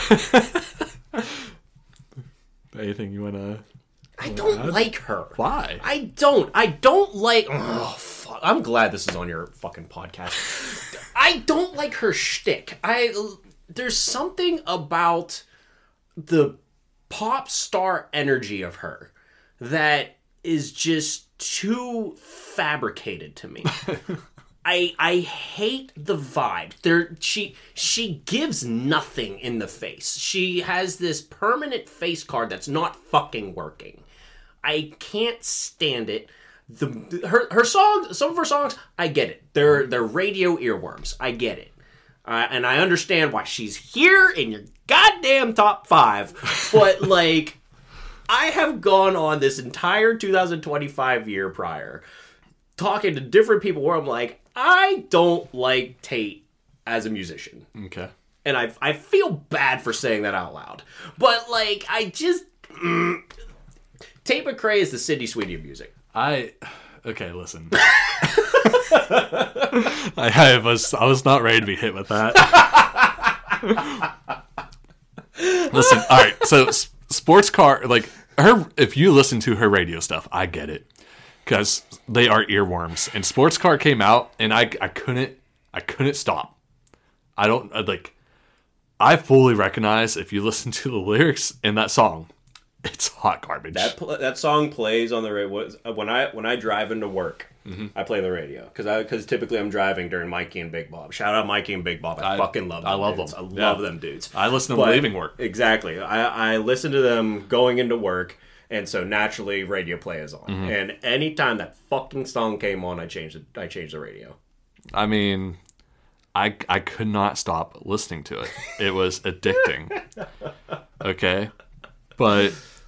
Anything you wanna? I don't like her. Why? I don't. I don't like. Oh fuck! I'm glad this is on your fucking podcast. I don't like her shtick. I there's something about the pop star energy of her that is just too fabricated to me. I I hate the vibe. There she she gives nothing in the face. She has this permanent face card that's not fucking working. I can't stand it. The her her songs, some of her songs, I get it. They're they're radio earworms. I get it, uh, and I understand why she's here in your goddamn top five. But like, I have gone on this entire two thousand twenty-five year prior, talking to different people where I'm like, I don't like Tate as a musician, Okay. and I I feel bad for saying that out loud. But like, I just mm, Tate McRae is the Sydney Sweeney of music. I okay. Listen. I, I was I was not ready to be hit with that. Listen. All right. So s- sports car, like her. If you listen to her radio stuff, I get it because they are earworms. And sports car came out, and I I couldn't I couldn't stop. I don't I, like. I fully recognize if you listen to the lyrics in that song, it's hot garbage. That pl- that song plays on the radio when I when I drive into work. Mm-hmm. I play the radio because I because typically I'm driving during Mikey and Big Bob. Shout out Mikey and Big Bob. I, I- fucking love them. I love dudes. them. I love Yeah. them dudes. I listen to But- them leaving work. Exactly. I I listen to them going into work, And so naturally, radio play is on. Mm-hmm. And anytime that fucking song came on, I changed it. I changed the radio. I mean, I, I could not stop listening to it. It was addicting. Okay? But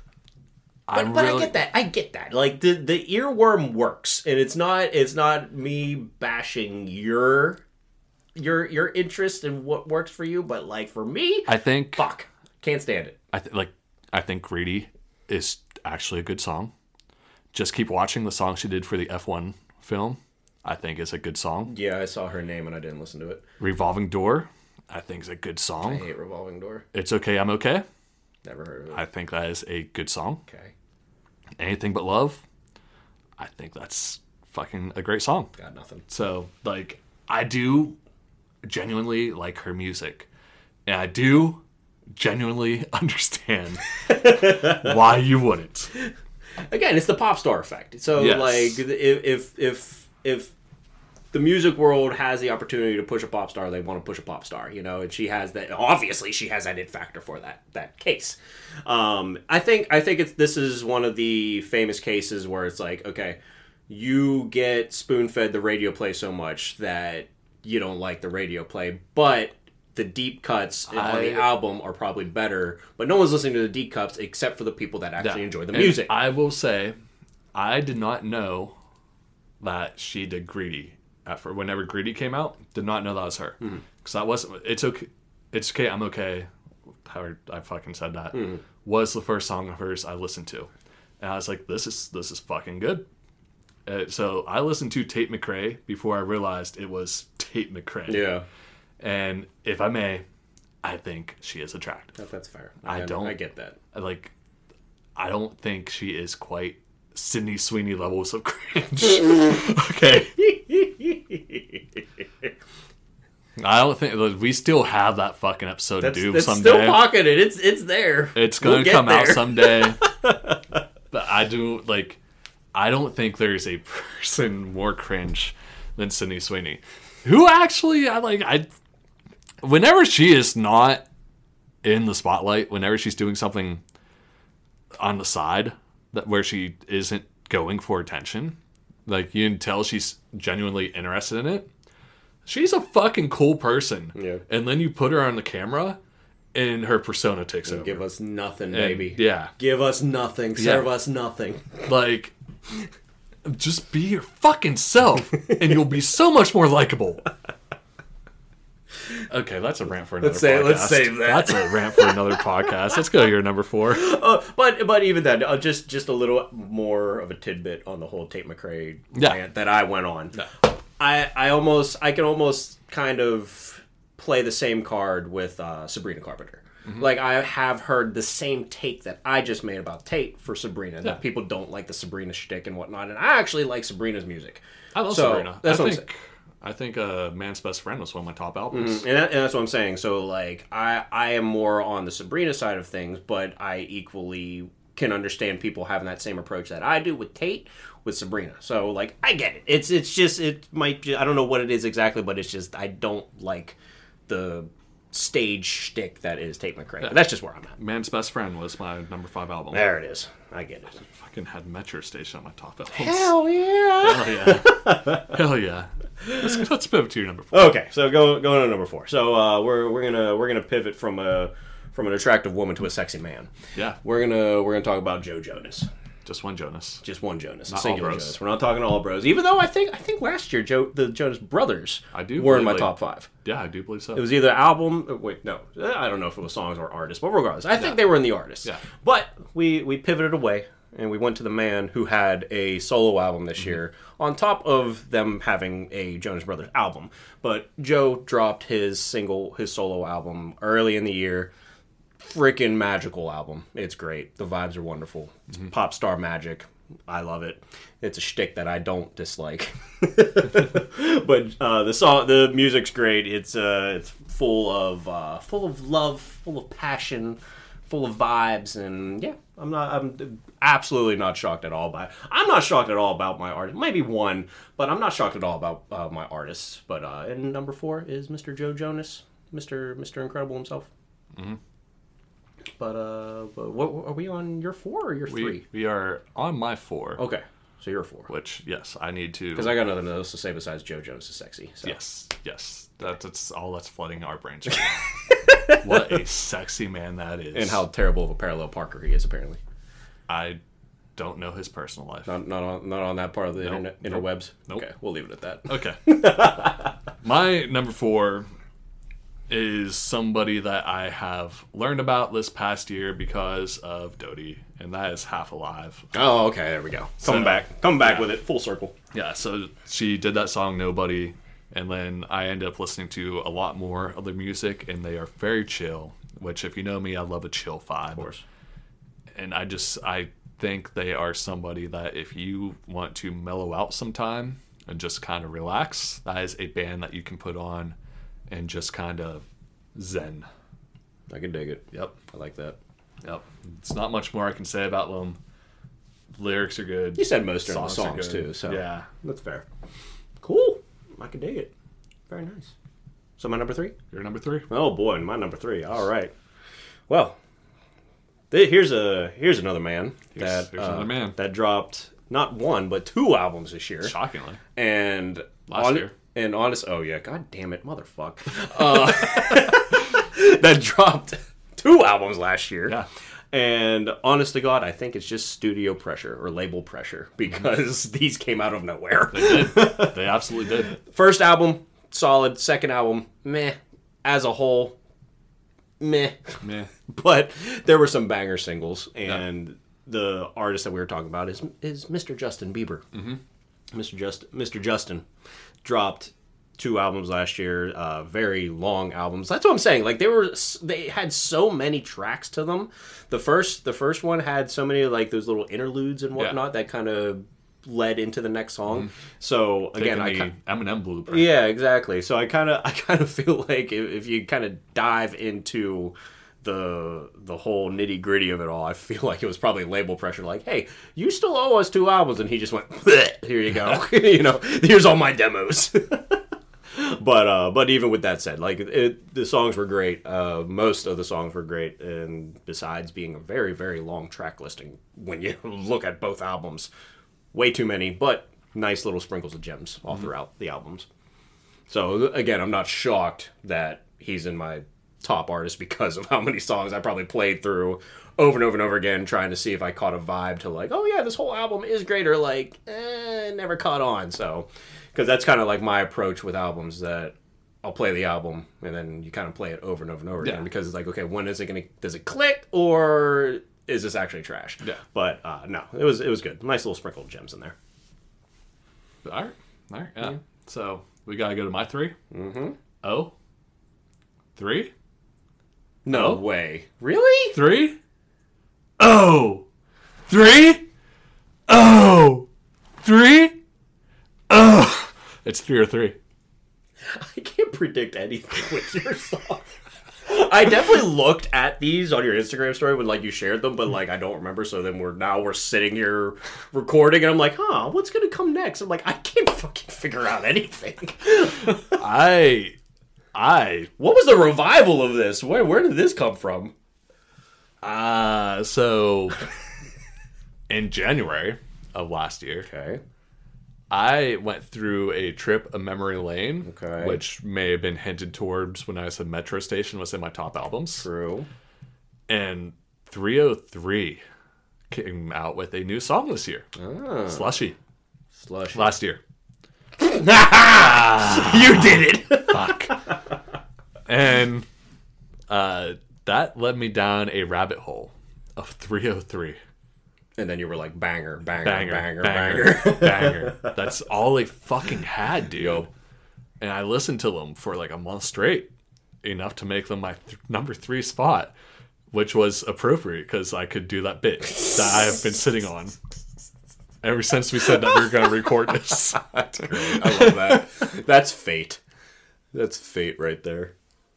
I But, but really... I get that. I get that. Like the the earworm works, and it's not it's not me bashing your your your interest in what works for you. But like for me, I think... fuck, can't stand it. I th- like. I think Greedy is actually a good song. Just keep watching the song she did for the F one film. I think is a good song. Yeah, I saw her name and I didn't listen to it. Revolving Door, I think is a good I song. hate Revolving Door. It's Okay, I'm Okay. Never heard of it. I think that is a good song. Okay, Anything But Love, I think that's fucking a great song. got nothing. So, like, I do genuinely like her music. And I do genuinely understand why you wouldn't. Again, it's the pop star effect. So Yes. like if if if if the music world has the opportunity to push a pop star, they want to push a pop star, you know, and she has that. Obviously, she has that it factor for that that case. Um, I think I think it's this is one of the famous cases where it's like, okay, you get spoon fed the radio play so much that you don't like the radio play, but the deep cuts on the I- album are probably better, but no one's listening to the deep cuts except for the people that actually enjoy the And music. I will say, I did not know that she did Greedy at first. Whenever Greedy came out, did not know that was her. Because Mm-hmm. that wasn't. It's okay. It's okay. I'm okay. How I fucking said that Mm-hmm. was the first song of hers I listened to, and I was like, this is this is fucking good. Uh, so I listened to Tate McRae before I realized it was Tate McRae. Yeah, And if I may, I think she is attractive. that, that's fair. I don't- I get that. Like, I don't think she is quite Sydney Sweeney levels of cringe. Okay. I don't think like, we still have that fucking episode That's, due that's someday. still pocketed. It's it's there. It's gonna We'll get come out there. someday. But I do like. I don't think there's a person more cringe than Sydney Sweeney, who actually I like. I whenever she is not in the spotlight, whenever she's doing something on the side that where she isn't going for attention, like you can tell she's genuinely interested in it. She's a fucking cool person. Yeah. And then you put her on the camera, and her persona takes over. Give us nothing, And, baby. Yeah. Give us nothing. Serve Yeah. us nothing. Like, just be your fucking self, and you'll be so much more likable. Okay, that's a rant for another Let's say- podcast. let's save that. That's a rant for another podcast. Let's go to your number four. Uh, but but even then, uh, just just a little more of a tidbit on the whole Tate McRae Yeah. rant that I went on. Yeah. I I almost I can almost kind of play the same card with uh, Sabrina Carpenter. Mm-hmm. Like I have heard the same take that I just made about Tate for Sabrina. Yeah. That people don't like the Sabrina shtick and whatnot, and I actually like Sabrina's music. I love So, Sabrina. that's I what I'm think I think uh, Man's Best Friend was one of my top albums. And, that, and that's what I'm saying. So, like, I I am more on the Sabrina side of things, but I equally can understand people having that same approach that I do with Tate, with Sabrina. So, like, I get it. It's it's just it might be, I don't know what it is exactly, but it's just I don't like the stage shtick that is Tate McRae. But that's just where I'm at. Man's Best Friend was my number five album. There it is. I get it. Fucking had Metro Station on my top albums. Hell yeah! Hell yeah. Hell yeah. Let's, let's pivot to your number four. Okay, so go going on number four. So uh, we're we're gonna we're gonna pivot from a from an attractive woman to a sexy man. Yeah. We're gonna we're gonna talk about Joe Jonas. Just one Jonas. Just one Jonas, Not singular all bros. Jonas. We're not talking all bros. Even though I think I think last year Joe the Jonas Brothers I do were in my believe- top five. Yeah, I do believe so. It was either album. uh, Wait, no, I don't know if it was songs or artists, but regardless, I think Yeah. they were in the artists. Yeah. But we we pivoted away and we went to the man who had a solo album this Mm-hmm. year, on top of them having a Jonas Brothers album. But Joe dropped his single, his solo album early in the year. Freaking magical album. It's great. The vibes are wonderful. It's Mm-hmm. pop star magic. I love it. It's a shtick that I don't dislike. But uh, the song, the music's great. It's uh, it's full of uh, full of love, full of passion, full of vibes, and yeah, I'm not. I'm absolutely not shocked at all by. I'm not shocked at all about my artist. Maybe one, but I'm not shocked at all about uh, my artists. But uh, and number four is Mister Joe Jonas, Mister Mister Incredible himself. But uh, but what are we on? Your four or your We three? we are on my four. Okay, so you're a four. Which yes, I need to. Because I got nothing else to say besides Joe Jonas is sexy. So. Yes, yes, that, that's all that's flooding our brains. Right now. What a sexy man that is, And how terrible of a parallel parker he is, apparently. I don't know his personal life. Not not on not on that part of the Nope. internet Nope. interwebs. Nope. Okay, we'll leave it at that. Okay. My number four is somebody that I have learned about this past year because of Dodie, and that is Half Alive. Oh, okay, there we go. Coming So, back, coming back yeah. with it, full circle. Yeah, so she did that song Nobody, and then I ended up listening to a lot more of their music, and they are very chill, which if you know me, I love a chill vibe. Of course. And I just, I think they are somebody that if you want to mellow out sometime and just kind of relax, that is a band that you can put on and just kind of zen. I can dig it. Yep. I like that. Yep. It's not much more I can say about them. Lyrics are good. You said most of the are songs good. too, so Yeah. that's fair. Cool. I can dig it. Very nice. So my number three? You're number three. Oh boy, my number three. All right. Well, th- here's a here's another man Here's- that here's uh, another man. that dropped not one but two albums this year. Shockingly. And Last year. And honest, oh yeah, god damn it, motherfuck. Uh, that dropped two albums last year. Yeah. And honest to God, I think it's just studio pressure or label pressure because these came out of nowhere. They did. They absolutely did. First album, solid. Second album, meh. As a whole, meh. Meh. But there were some banger singles, and yeah. the artist that we were talking about is is Mister Justin Bieber. Mm-hmm. Mister Just Mister Justin dropped two albums last year, uh, very long albums. That's what I'm saying. Like they were, they had so many tracks to them. The first, the first one had so many like those little interludes and whatnot yeah. that kind of led into the next song. Mm-hmm. So again, Taking I the Eminem blueprint. Yeah, exactly. So I kind of, I kind of feel like if, if you kind of dive into the the whole nitty gritty of it all, I feel like it was probably label pressure. Like, hey, you still owe us two albums, and he just went, here you go. You know, here's all my demos. But uh, but even with that said, like it, the songs were great. Uh, most of the songs were great, and besides being a very very long track listing, when you look at both albums, way too many, but nice little sprinkles of gems all mm-hmm. throughout the albums. So again, I'm not shocked that he's in my top artist because of how many songs I probably played through over and over and over again, trying to see if I caught a vibe to like, oh yeah, this whole album is great, or like, eh, never caught on. So. Because that's kind of like my approach with albums, that I'll play the album and then you kind of play it over and over and over yeah. again, because it's like, okay, when is it gonna, does it click, or is this actually trash? Yeah. But uh, no, it was it was good. Nice little sprinkle of gems in there. All right, all right, yeah. yeah. So we gotta go to my three. Mm-hmm. Oh, three? No oh. way. Really? Three? Oh, three? Oh, three? Oh. It's three or three. I can't predict anything with your stuff. I definitely looked at these on your Instagram story when like you shared them, but like I don't remember. So then we're now we're sitting here recording, and I'm like, huh, what's gonna come next? I'm like, I can't fucking figure out anything. I, I. What was the revival of this? Where where did this come from? Uh so in January of last year. Okay. I went through a trip of memory lane, okay. which may have been hinted towards when I said Metro Station was in my top albums. True. And three oh three came out with a new song this year. Ah. Slushy. Slushy. Last year. You did it. Fuck. And uh, that led me down a rabbit hole of three oh three. And then you were like, banger, banger, banger, banger, banger, banger. banger. That's all they fucking had, dude. Yo. And I listened to them for like a month straight, enough to make them my th- number three spot, which was appropriate because I could do that bit that I have been sitting on ever since we said that we were going to record this. That's great. I love that. That's fate. That's fate right there.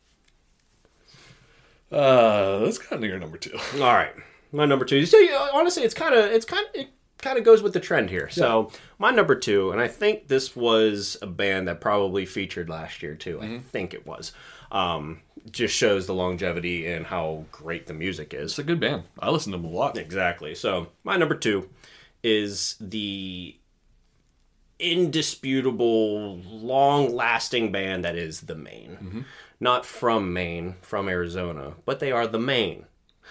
Uh, let's go to your number two. All right. My number two. So honestly, it's kind of it's kind of it kind of goes with the trend here. So yeah. My number two, and I think this was a band that probably featured last year too. Mm-hmm. I think it was. Um, just shows the longevity and how great the music is. It's a good band. I listen to them a lot. Exactly. So my number two is the indisputable, long-lasting band that is The Maine. Mm-hmm. Not from Maine, from Arizona, but they are The Maine.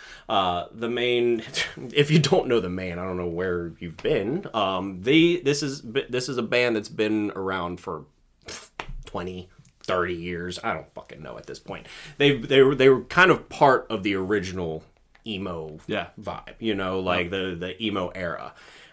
Uh, the Maine, if you don't know The Maine, I don't know where you've been. Um, they this is this is a band that's been around for twenty, thirty years. I don't fucking know at this point. They they were they were kind of part of the original emo yeah. vibe, you know, like the the emo era,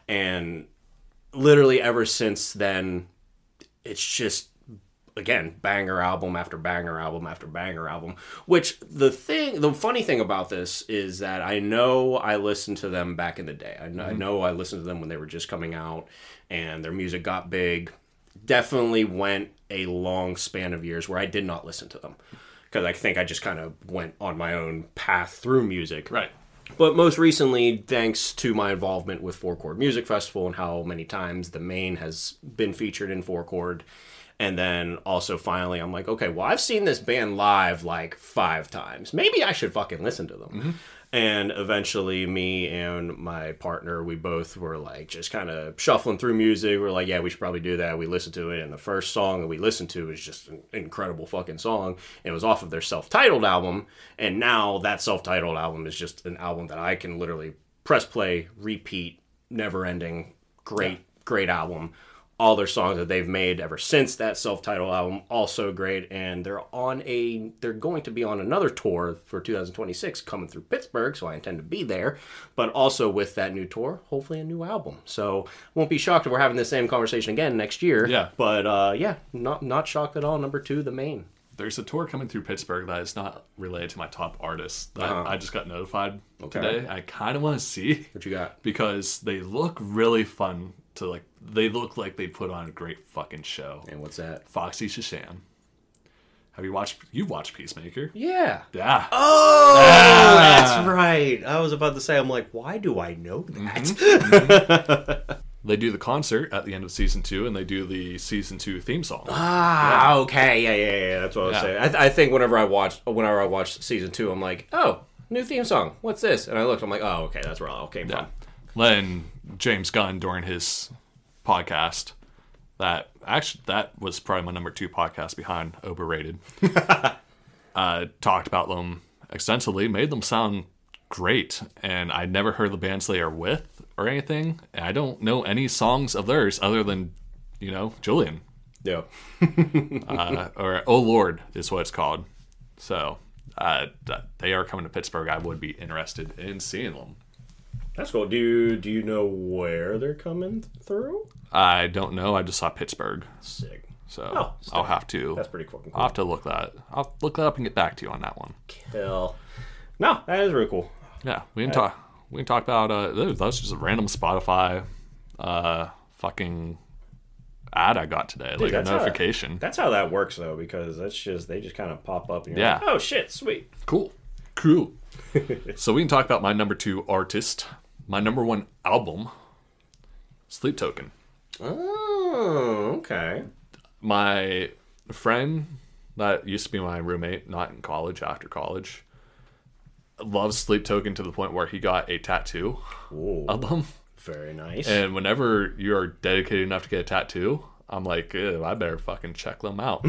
and literally ever since then, it's just, again, banger album after banger album after banger album. Which the thing, the funny thing about this is that I know I listened to them back in the day. I know, mm-hmm. I know I listened to them when they were just coming out, and their music got big. Definitely went a long span of years where I did not listen to them, because I think I just kind of went on my own path through music. Right. But most recently, thanks to my involvement with Four Chord Music Festival and how many times The Maine has been featured in Four Chord, and then also finally I'm like, okay, well, I've seen this band live like five times. Maybe I should fucking listen to them. Mm-hmm. And eventually me and my partner, we both were like just kind of shuffling through music. We're like, yeah, we should probably do that. We listened to it, and the first song that we listened to is just an incredible fucking song. And it was off of their self-titled album, and now that self-titled album is just an album that I can literally press play, repeat, never-ending, great, yeah. great album. All their songs that they've made ever since that self-titled album, also great, and they're on a they're going to be on another tour for two thousand twenty-six coming through Pittsburgh, so I intend to be there, but also with that new tour, hopefully a new album. So won't be shocked if we're having the same conversation again next year. Yeah. But uh, yeah, not not shocked at all. Number two, The Maine. There's a tour coming through Pittsburgh that is not related to my top artists that uh-huh. I just got notified okay. today. I kind of want to see what you got, because they look really fun to like. They look like they put on a great fucking show. And what's that? Foxy Shazam. Have you watched? You've watched Peacemaker? Yeah. Yeah. Oh, yeah. That's right. I was about to say, I'm like, why do I know that? Mm-hmm. Mm-hmm. They do the concert at the end of season two, and they do the season two theme song. Ah, yeah. okay, yeah, yeah, yeah. That's what I was yeah. saying. I, th- I think whenever I watched, whenever I watched season two, I'm like, oh, new theme song. What's this? And I looked, I'm like, oh, okay, that's where it all came yeah. from. Then James Gunn, during his podcast, that actually that was probably my number two podcast behind Overrated, uh, talked about them extensively, made them sound great, and I never heard the bands they are with or anything. I don't know any songs of theirs other than, you know, Julian. Yeah. uh, or Oh Lord is what it's called. So uh, they are coming to Pittsburgh. I would be interested in seeing them. That's cool. Do you, do you know where they're coming through? I don't know. I just saw Pittsburgh. Sick. So oh, I'll have to. That's pretty fucking cool. I'll have to look that. I'll look that up and get back to you on that one. Kill. No, that is really cool. Yeah, we can I, talk. We can talk about. Uh, that was just a random Spotify, uh, fucking ad I got today, dude, like a notification. How, that's how that works though, because that's just they just kind of pop up and you're yeah. like, oh shit, sweet, cool, cool. So we can talk about my number two artist. My number one album, Sleep Token. Oh, okay. My friend that used to be my roommate, not in college, after college, loves Sleep Token to the point where he got a tattoo Ooh, of them. Very nice. And whenever you're dedicated enough to get a tattoo, I'm like, I better fucking check them out.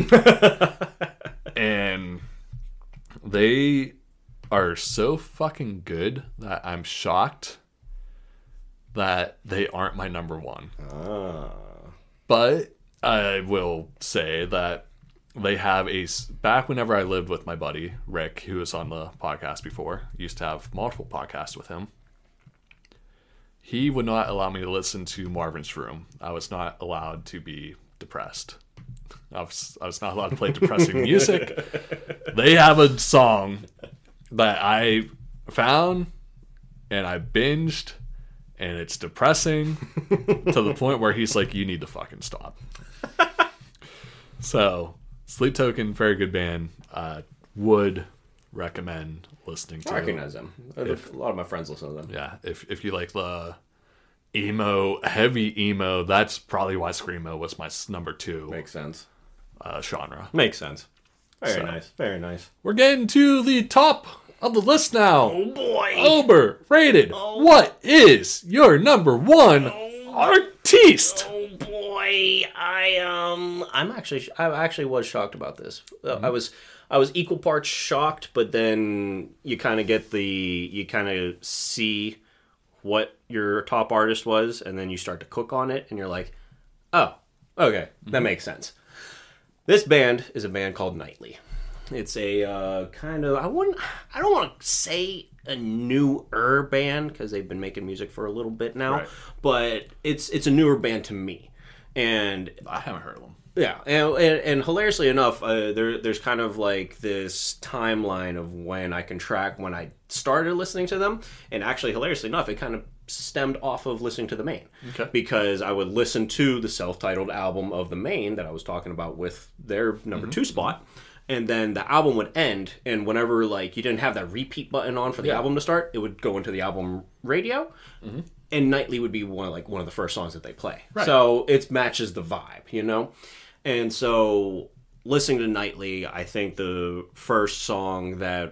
And they are so fucking good that I'm shocked that they aren't my number one. Ah. But I will say that they have a... Back whenever I lived with my buddy, Rick, who was on the podcast before, used to have multiple podcasts with him. He would not allow me to listen to Marvin's Room. I was not allowed to be depressed. I was, I was not allowed to play depressing music. They have a song that I found and I binged, and it's depressing to the point where he's like, you need to fucking stop. So, Sleep Token, very good band. Uh, would recommend listening to. I recognize them. If, a lot of my friends listen to them. Yeah, if if you like the emo, heavy emo, that's probably why Screamo was my number two. Makes sense. Uh, genre. Makes sense. Very So, nice. Very nice. We're getting to the top of the list now. Oh boy. Overrated. What is your number one artiste? Oh boy, I um, I'm actually, I actually was shocked about this. Uh, I was, I was equal parts shocked, but then you kind of get the, you kind of see what your top artist was, and then you start to cook on it, and you're like, oh, okay, that makes sense. This band is a band called Nightly. It's a uh, kind of, I wouldn't, I don't want to say a newer band because they've been making music for a little bit now, Right. but it's it's a newer band to me. And I haven't heard of them. yeah, and, and, and hilariously enough, uh, there there's kind of like this timeline of when I can track when I started listening to them, and actually hilariously enough, it kind of stemmed off of listening to the Main. Okay. Because I would listen to the self-titled album of the Main that I was talking about with their number two spot. And then the album would end, and whenever like you didn't have that repeat button on for the Yeah. album to start, it would go into the album radio, and Nightly would be one of, like one of the first songs that they play. Right. So it matches the vibe, you know. And so listening to Nightly, I think the first song that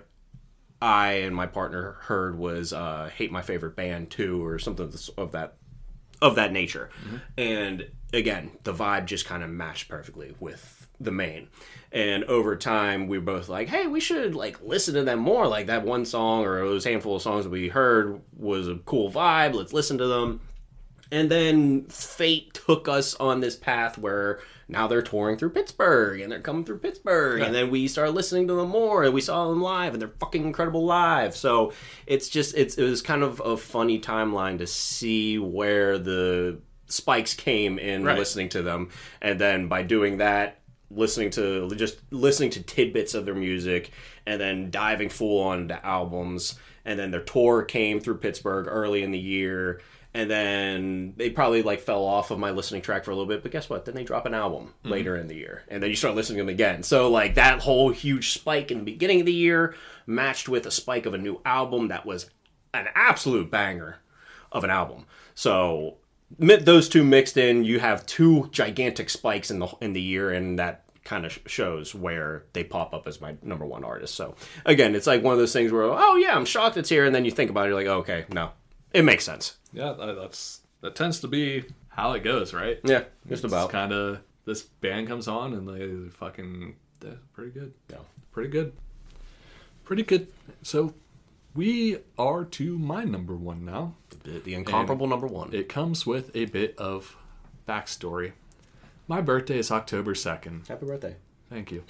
I and my partner heard was uh, "Hate My Favorite Band two" or something of that of that nature. And again, the vibe just kind of matched perfectly with the Main. And over time, we were both like, hey, we should like listen to them more. Like that one song or those handful of songs that we heard was a cool vibe. Let's listen to them. And then fate took us on this path where now they're touring through Pittsburgh and they're coming through Pittsburgh. Yeah. And then we started listening to them more and we saw them live and they're fucking incredible live. So it's just, it's, it was kind of a funny timeline to see where the spikes came in Right. listening to them. And then by doing that, listening to just listening to tidbits of their music and then diving full on to albums. And then their tour came through Pittsburgh early in the year. And then they probably like fell off of my listening track for a little bit, but guess what? Then they drop an album Mm-hmm. later in the year, and then you start listening to them again. So like that whole huge spike in the beginning of the year matched with a spike of a new album that was an absolute banger of an album. So mi- those two mixed in, you have two gigantic spikes in the in the year, and that kind of shows where they pop up as my number one artist. So again, it's like one of those things where, oh yeah, I'm shocked it's here, and then you think about it, you're like, oh, okay, no, it makes sense. Yeah, that- that's that tends to be how it goes, right? Yeah, just about. It's kind of this band comes on and they fucking they're pretty good. Yeah. Pretty good. Pretty good. So we are to my number one now. The, the incomparable number one. It comes with a bit of backstory. My birthday is October second. Happy birthday. Thank you.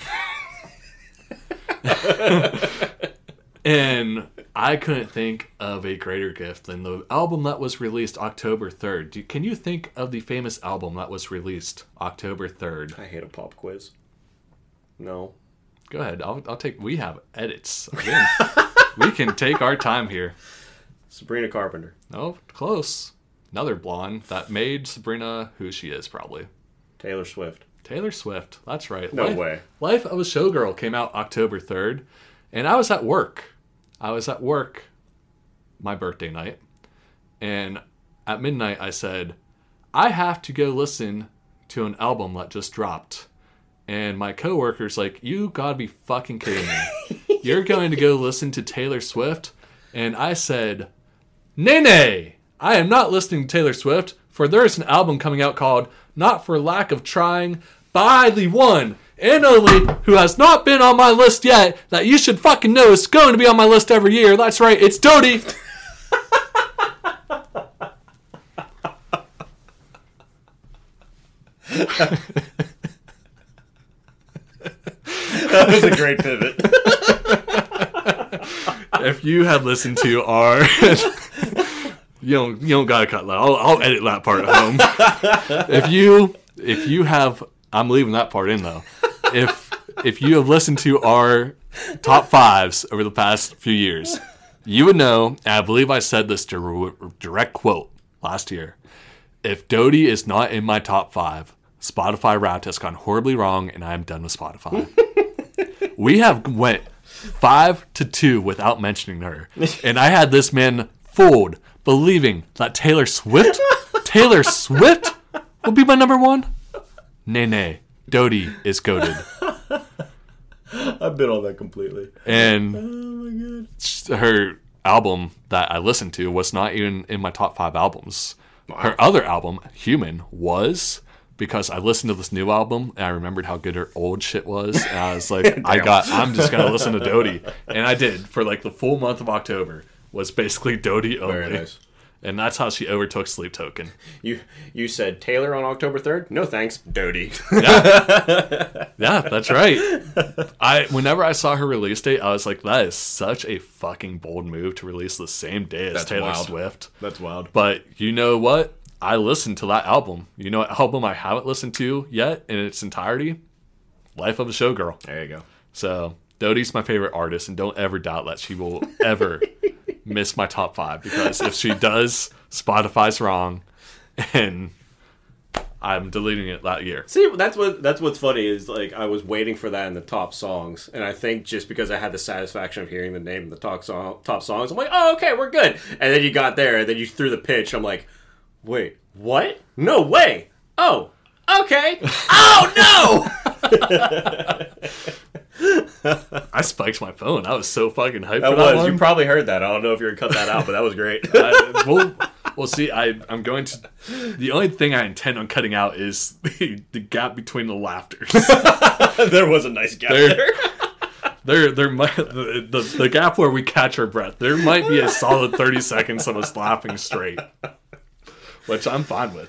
And I couldn't think of a greater gift than the album that was released October third. Do, can you think of the famous album that was released October third? I hate a pop quiz. No. Go ahead. I'll, I'll take... We have edits. Again, we can take our time here. Sabrina Carpenter. Oh, close. Another blonde that made Sabrina who she is, probably. Taylor Swift. Taylor Swift. That's right. No Life, way. Life of a Showgirl came out October third, and I was at work. I was at work my birthday night, and at midnight I said, I have to go listen to an album that just dropped. And my coworker's like, you gotta be fucking kidding me. You're going to go listen to Taylor Swift? And I said, nay, nay, I am not listening to Taylor Swift, for there is an album coming out called Not For Lack of Trying by the one and only who has not been on my list yet that you should fucking know is going to be on my list every year. That's right, it's Dodie. That was a great pivot. If you had listened to our... you don't, you don't gotta cut that. I'll, I'll edit that part at home. If you, if you have... I'm leaving that part in, though. If if you have listened to our top fives over the past few years, you would know, and I believe I said this direct quote last year, if Dodie is not in my top five, Spotify Wrapped has gone horribly wrong, and I am done with Spotify. We have went five to two without mentioning her, and I had this man fooled, believing that Taylor Swift, Taylor Swift would be my number one. Nay, nay. Dodie is goated. I've been on that completely. And oh my god, her album that I listened to was not even in my top five albums. Wow. Her other album, Human, was, because I listened to this new album and I remembered how good her old shit was. And I was like, I got, I'm just gonna listen to Dodie, and I did for like the full month of October. Was basically Dodie only. Very nice. And that's how she overtook Sleep Token. You you said Taylor on October third? No thanks, Dodie. Yeah. Yeah, that's right. I whenever I saw her release date, I was like, that is such a fucking bold move to release the same day as That's Taylor wild. Swift. That's wild. But you know what? I listened to that album. You know what album I haven't listened to yet in its entirety? Life of a Showgirl. There you go. So Dodie's my favorite artist, and don't ever doubt that she will ever miss my top five, because if she does, Spotify's wrong, and I'm deleting it that year. See, that's what that's what's funny is like I was waiting for that in the top songs, and I think just because I had the satisfaction of hearing the name of the top song, top songs, I'm like, oh, okay, we're good. And then you got there, and then you threw the pitch. I'm like, wait, what? No way. Oh, okay. Oh no. I spiked my phone. I was so fucking hyped That for that was. one. You probably heard that. I don't know if you're gonna cut that out, but that was great. I, well, well, see, I, I'm going to. The only thing I intend on cutting out is the, the gap between the laughters. There was a nice gap There- there. There, there might the, the the gap where we catch our breath. There might be a solid thirty seconds of us laughing straight, which I'm fine with.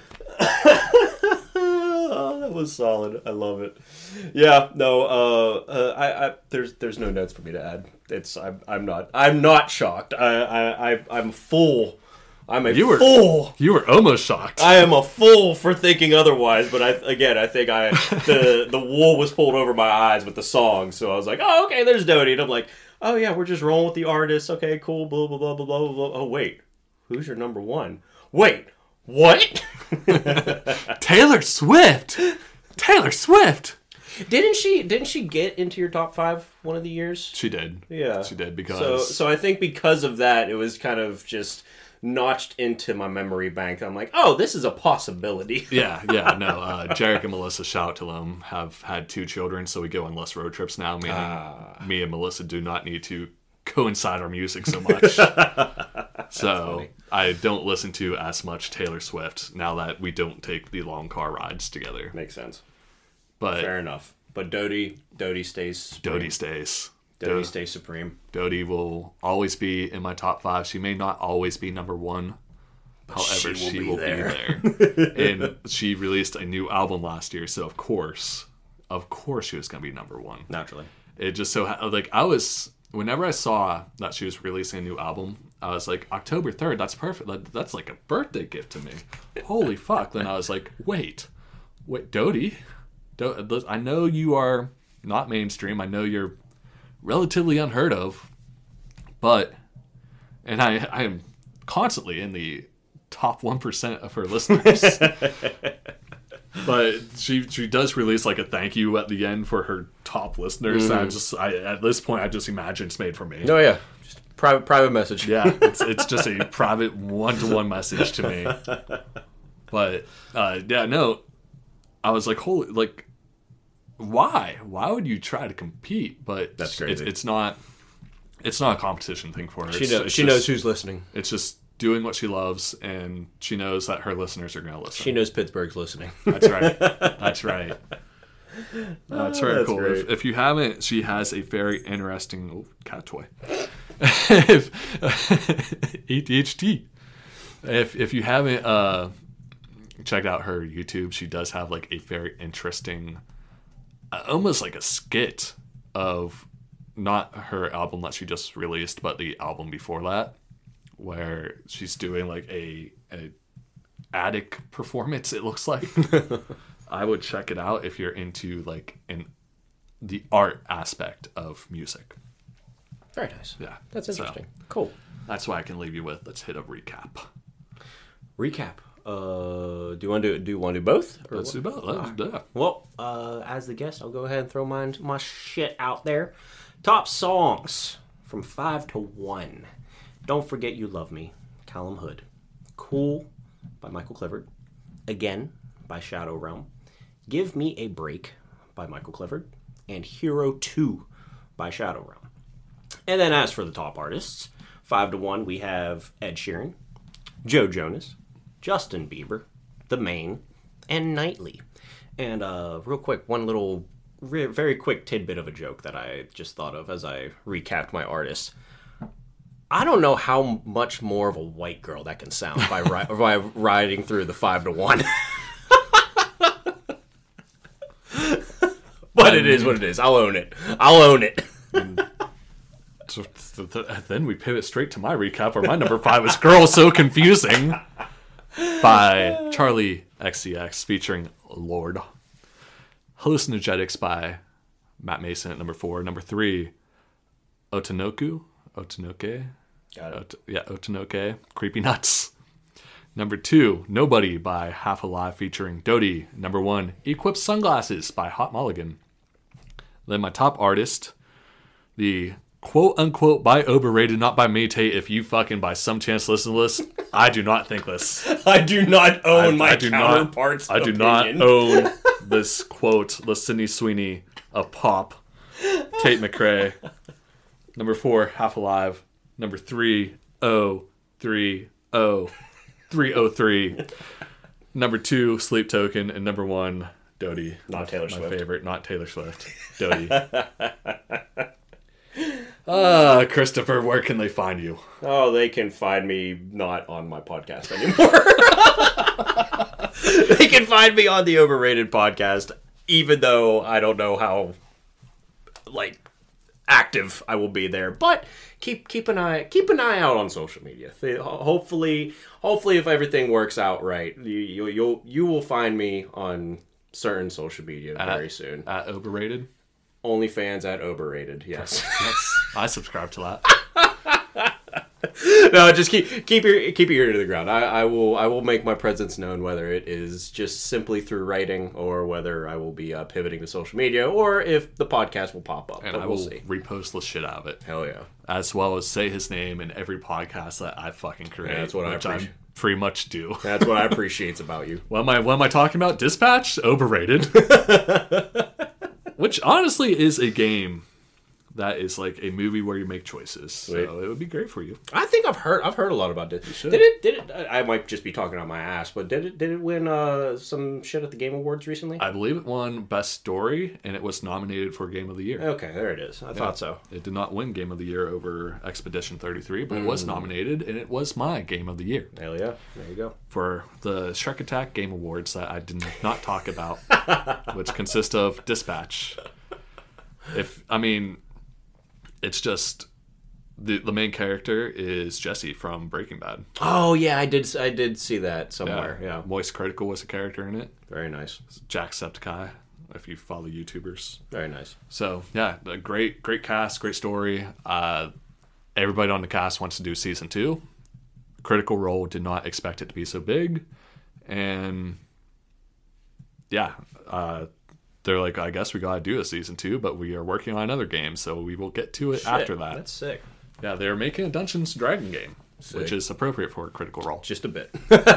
Oh, that was solid. I love it. Yeah, no, uh, uh, I, I, there's, there's no notes for me to add. It's, I'm, I'm not, I'm not shocked. I, I, I I'm full. I'm a You were- fool. You were almost shocked. I am a fool for thinking otherwise. But I, again, I think I, the, the wool was pulled over my eyes with the song. So I was like, oh, okay, there's Dodie, and I'm like, oh yeah, we're just rolling with the artist. Okay, cool. Blah blah blah blah blah blah. Oh wait, who's your number one? Wait, what? Taylor Swift. Taylor Swift. Didn't she? Didn't she get into your top five one of the years? She did. Yeah, She did because So, so I think because of that, it was kind of just notched into my memory bank. I'm like, oh, this is a possibility. yeah, yeah, no. Uh, Jarek and Melissa, shout out to them, have had two children, so we go on less road trips now. Meaning, Ah. me and Melissa do not need to coincide our music so much. So funny. I don't listen to as much Taylor Swift now that we don't take the long car rides together. Makes sense. But Fair enough. But Dodie, Dodie stays. Supreme. Dodie stays. Dodie Do- stays supreme. Dodie will always be in my top five. She may not always be number one. However, she will she be will there. be there. And she released a new album last year, so of course, of course she was going to be number one. Naturally. It just so, ha- like, I was, whenever I saw that she was releasing a new album, I was like, October third, that's perfect. That, that's like a birthday gift to me. Holy fuck. Then I was like, wait, wait, Dodie? Do- I know you are not mainstream. I know you're relatively unheard of, but, and I, I am constantly in the top one percent of her listeners. But she she does release like a thank you at the end for her top listeners. And I just I, at this point I just imagine it's made for me. Oh yeah, just private private message. Yeah, it's it's just a private one to one message to me. But uh, yeah, no, I was like, holy, like, why? Why would you try to compete? But That's It's, crazy. it's not. It's not a competition thing for her. She It's- knows. it's She just- knows who's listening. It's just doing what she loves, and she knows that her listeners are going to listen. She knows Pittsburgh's listening. That's right. That's right. That's very That's cool. great. If, if you haven't, she has a very interesting oh, cat toy. if, A D H D. If if you haven't uh, checked out her YouTube, she does have like a very interesting, uh, almost like a skit of not her album that she just released, but the album before that, where she's doing like a, a attic performance. It looks like. I would check it out if you're into like an the art aspect of music. Very nice. Yeah, That's so interesting. Cool. that's what I can leave you with. Let's hit a recap. Recap. Uh, do you want to do? Do you want to do both? Or Let's what? do both. Let's do it. Well, uh, as the guest, I'll go ahead and throw mine, my shit out there. Top songs from five to one. Don't Forget You Love Me, Callum Hood. Cool by Michael Clifford. Again by Shadow Realm. Give Me a Break by Michael Clifford. And Hero two by Shadowrun. And then as for the top artists, five to one, we have Ed Sheeran, Joe Jonas, Justin Bieber, The Maine, and Knightley. And uh, real quick, one little, re- very quick tidbit of a joke that I just thought of as I recapped my artists. I don't know how much more of a white girl that can sound by, ri- by riding through the five to one. But it is what it is. I'll own it. I'll own it. So th- th- then we pivot straight to my recap, where my number five is "Girl So Confusing" by Charlie X C X featuring Lorde. "Hallucinogenics" by Matt Mason at number four. Number three, Otonoku. Otonoke. Got it. Ot- yeah, Otonoke. Creepy Nuts. Number two, Nobody by Half Alive featuring Dodie. Number one, Equip Sunglasses by Hot Mulligan. Then my top artist, the quote-unquote by Overrated, not by me, Tate. If you fucking by some chance listen to this, I do not think this. I do not own I, my I do counterpart's not, I do opinion. not own this quote, the Sydney Sweeney of pop, Tate McRae. Number four, Half Alive. Number three, oh, three, oh, three oh three. Number two, Sleep Token. And number one, Dodie. Not Taylor my Swift. My favorite, not Taylor Swift. Dodie. Ah, uh, Christopher, where can they find you? Oh, they can find me not on my podcast anymore. They can find me on the Overrated podcast, even though I don't know how, like, active I will be there. But keep keep an eye keep an eye out on social media. They, hopefully, hopefully, if everything works out right, you you you'll, you will find me on certain social media at, very soon. At Overrated. OnlyFans at Overrated. Yes. Yes, I subscribe to that. No, just keep keep your keep your ear to the ground. I, I will I will make my presence known, whether it is just simply through writing or whether I will be uh, pivoting to social media or if the podcast will pop up. And but I we'll will see. repost the shit out of it. Hell yeah. As well as say his name in every podcast that I fucking create. Yeah, that's what I which appreciate. pretty much do. That's what I appreciate about you. What am I, what am I talking about? Dispatch? Overrated. Which honestly is a game that is like a movie where you make choices. Sweet. So it would be great for you. I think I've heard I've heard a lot about this. should. Did it? Did it? I might just be talking on my ass, but did it? Did it win uh, some shit at the Game Awards recently? I believe it won Best Story, and it was nominated for Game of the Year. Okay, there it is. I thought so. It did not win Game of the Year over Expedition thirty-three, but it was nominated, and it was my Game of the Year. Hell yeah! There you go. For the Shrek Attack Game Awards that I did not talk about, which consist of Dispatch. If I mean, it's just the the main character is Jesse from Breaking Bad. Oh yeah, I did. I did see that somewhere. Yeah, Moist Critical was a character in it. very nice. Jacksepticeye, if you follow YouTubers. Very nice. So yeah, a great great cast, great story. Uh, everybody on the cast wants to do season two. Critical Role did not expect it to be so big, and yeah. Uh, They're like, I guess we gotta do a season two, but we are working on another game, so we will get to it Shit, after that. That's sick. Yeah, they're making a Dungeons and Dragon game, Sick. which is appropriate for a Critical Role. Just a bit.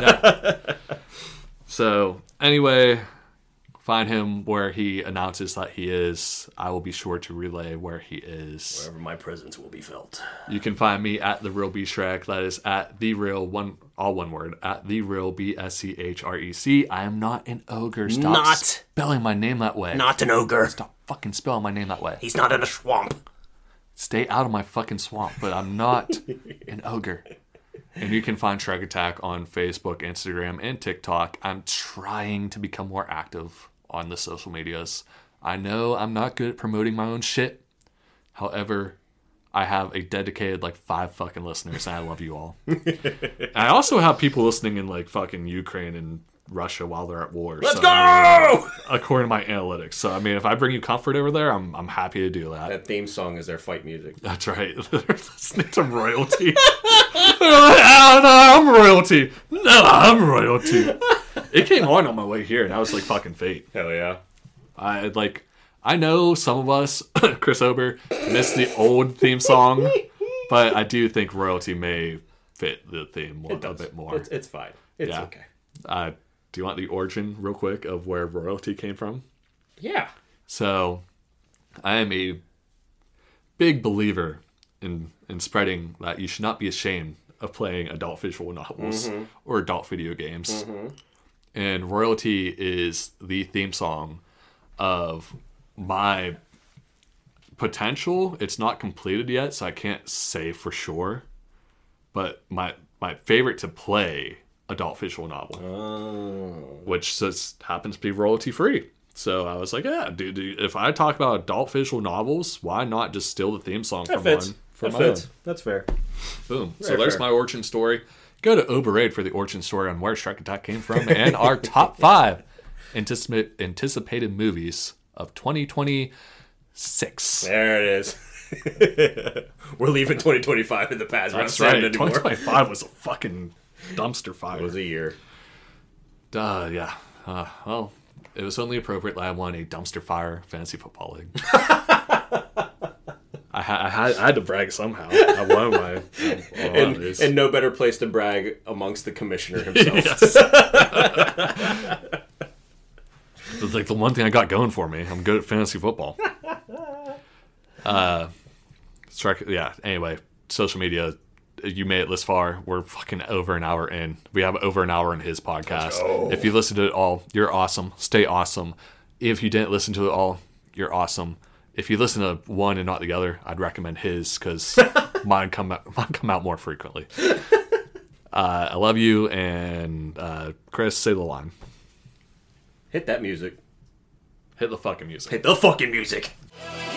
So anyway, find him where he announces that he is. I will be sure to relay where he is. Wherever my presence will be felt. You can find me at the real B Shrek. That is at the real one, all one word, at the real B S C H R E C. I am not an ogre. Stop Not. spelling my name that way. Not an ogre. Stop fucking spelling my name that way. He's not in a swamp. Stay out of my fucking swamp, but I'm not an ogre. And you can find Shrek Attack on Facebook, Instagram, and TikTok. I'm trying to become more active on the social medias. I know I'm not good at promoting my own shit. However, I have a dedicated like five fucking listeners, and I love you all. And I also have people listening in like fucking Ukraine and Russia while they're at war. Let's so, go! I mean, according to my analytics. So I mean, if I bring you comfort over there, I'm I'm happy to do that. That theme song is their fight music. That's right. They're listening to royalty. They're like, oh, no, I'm royalty. No, I'm royalty. It came on on my way here, and I was like fucking fate. Hell yeah. I like. I know some of us, Chris Ober, miss the old theme song, but I do think royalty may fit the theme more, a bit more. It's, it's fine. It's Yeah. okay. Uh, do you want the origin real quick of where royalty came from? Yeah. So, I am a big believer in in spreading that you should not be ashamed of playing adult visual novels mm-hmm. or adult video games. Mm-hmm. And Royalty is the theme song of my potential. It's not completed yet, so I can't say for sure. But my my favorite to play adult visual novel, oh. which just happens to be royalty free. So I was like, yeah, dude, dude, if I talk about adult visual novels, why not just steal the theme song that from fits. one? From that my fits. own? That's fair. Boom. Very so there's fair. my origin story. Go to Overraid for the origin story on where Shrek Attack came from and our top five anticipate, anticipated movies of twenty twenty-six. There it is. We're leaving twenty twenty-five in the past. We're not That's saying right. it anymore. twenty twenty-five was a fucking dumpster fire. It was a year. Uh, yeah. Uh, well, it was only appropriate that I won a dumpster fire fantasy football league. I, ha- I, had, I had to brag somehow. I won my. Um, and, and no better place to brag amongst the commissioner himself. Yes. It's like the one thing I got going for me. I'm good at fantasy football. Uh, strike. Yeah. Anyway, social media. You made it this far. We're fucking over an hour in. We have over an hour in his podcast. If you listened to it all, you're awesome. Stay awesome. If you didn't listen to it all, you're awesome. If you listen to one and not the other, I'd recommend his because mine come out, mine come out more frequently. Uh, I love you, and uh, Chris, say the line. Hit that music. Hit the fucking music. Hit the fucking music.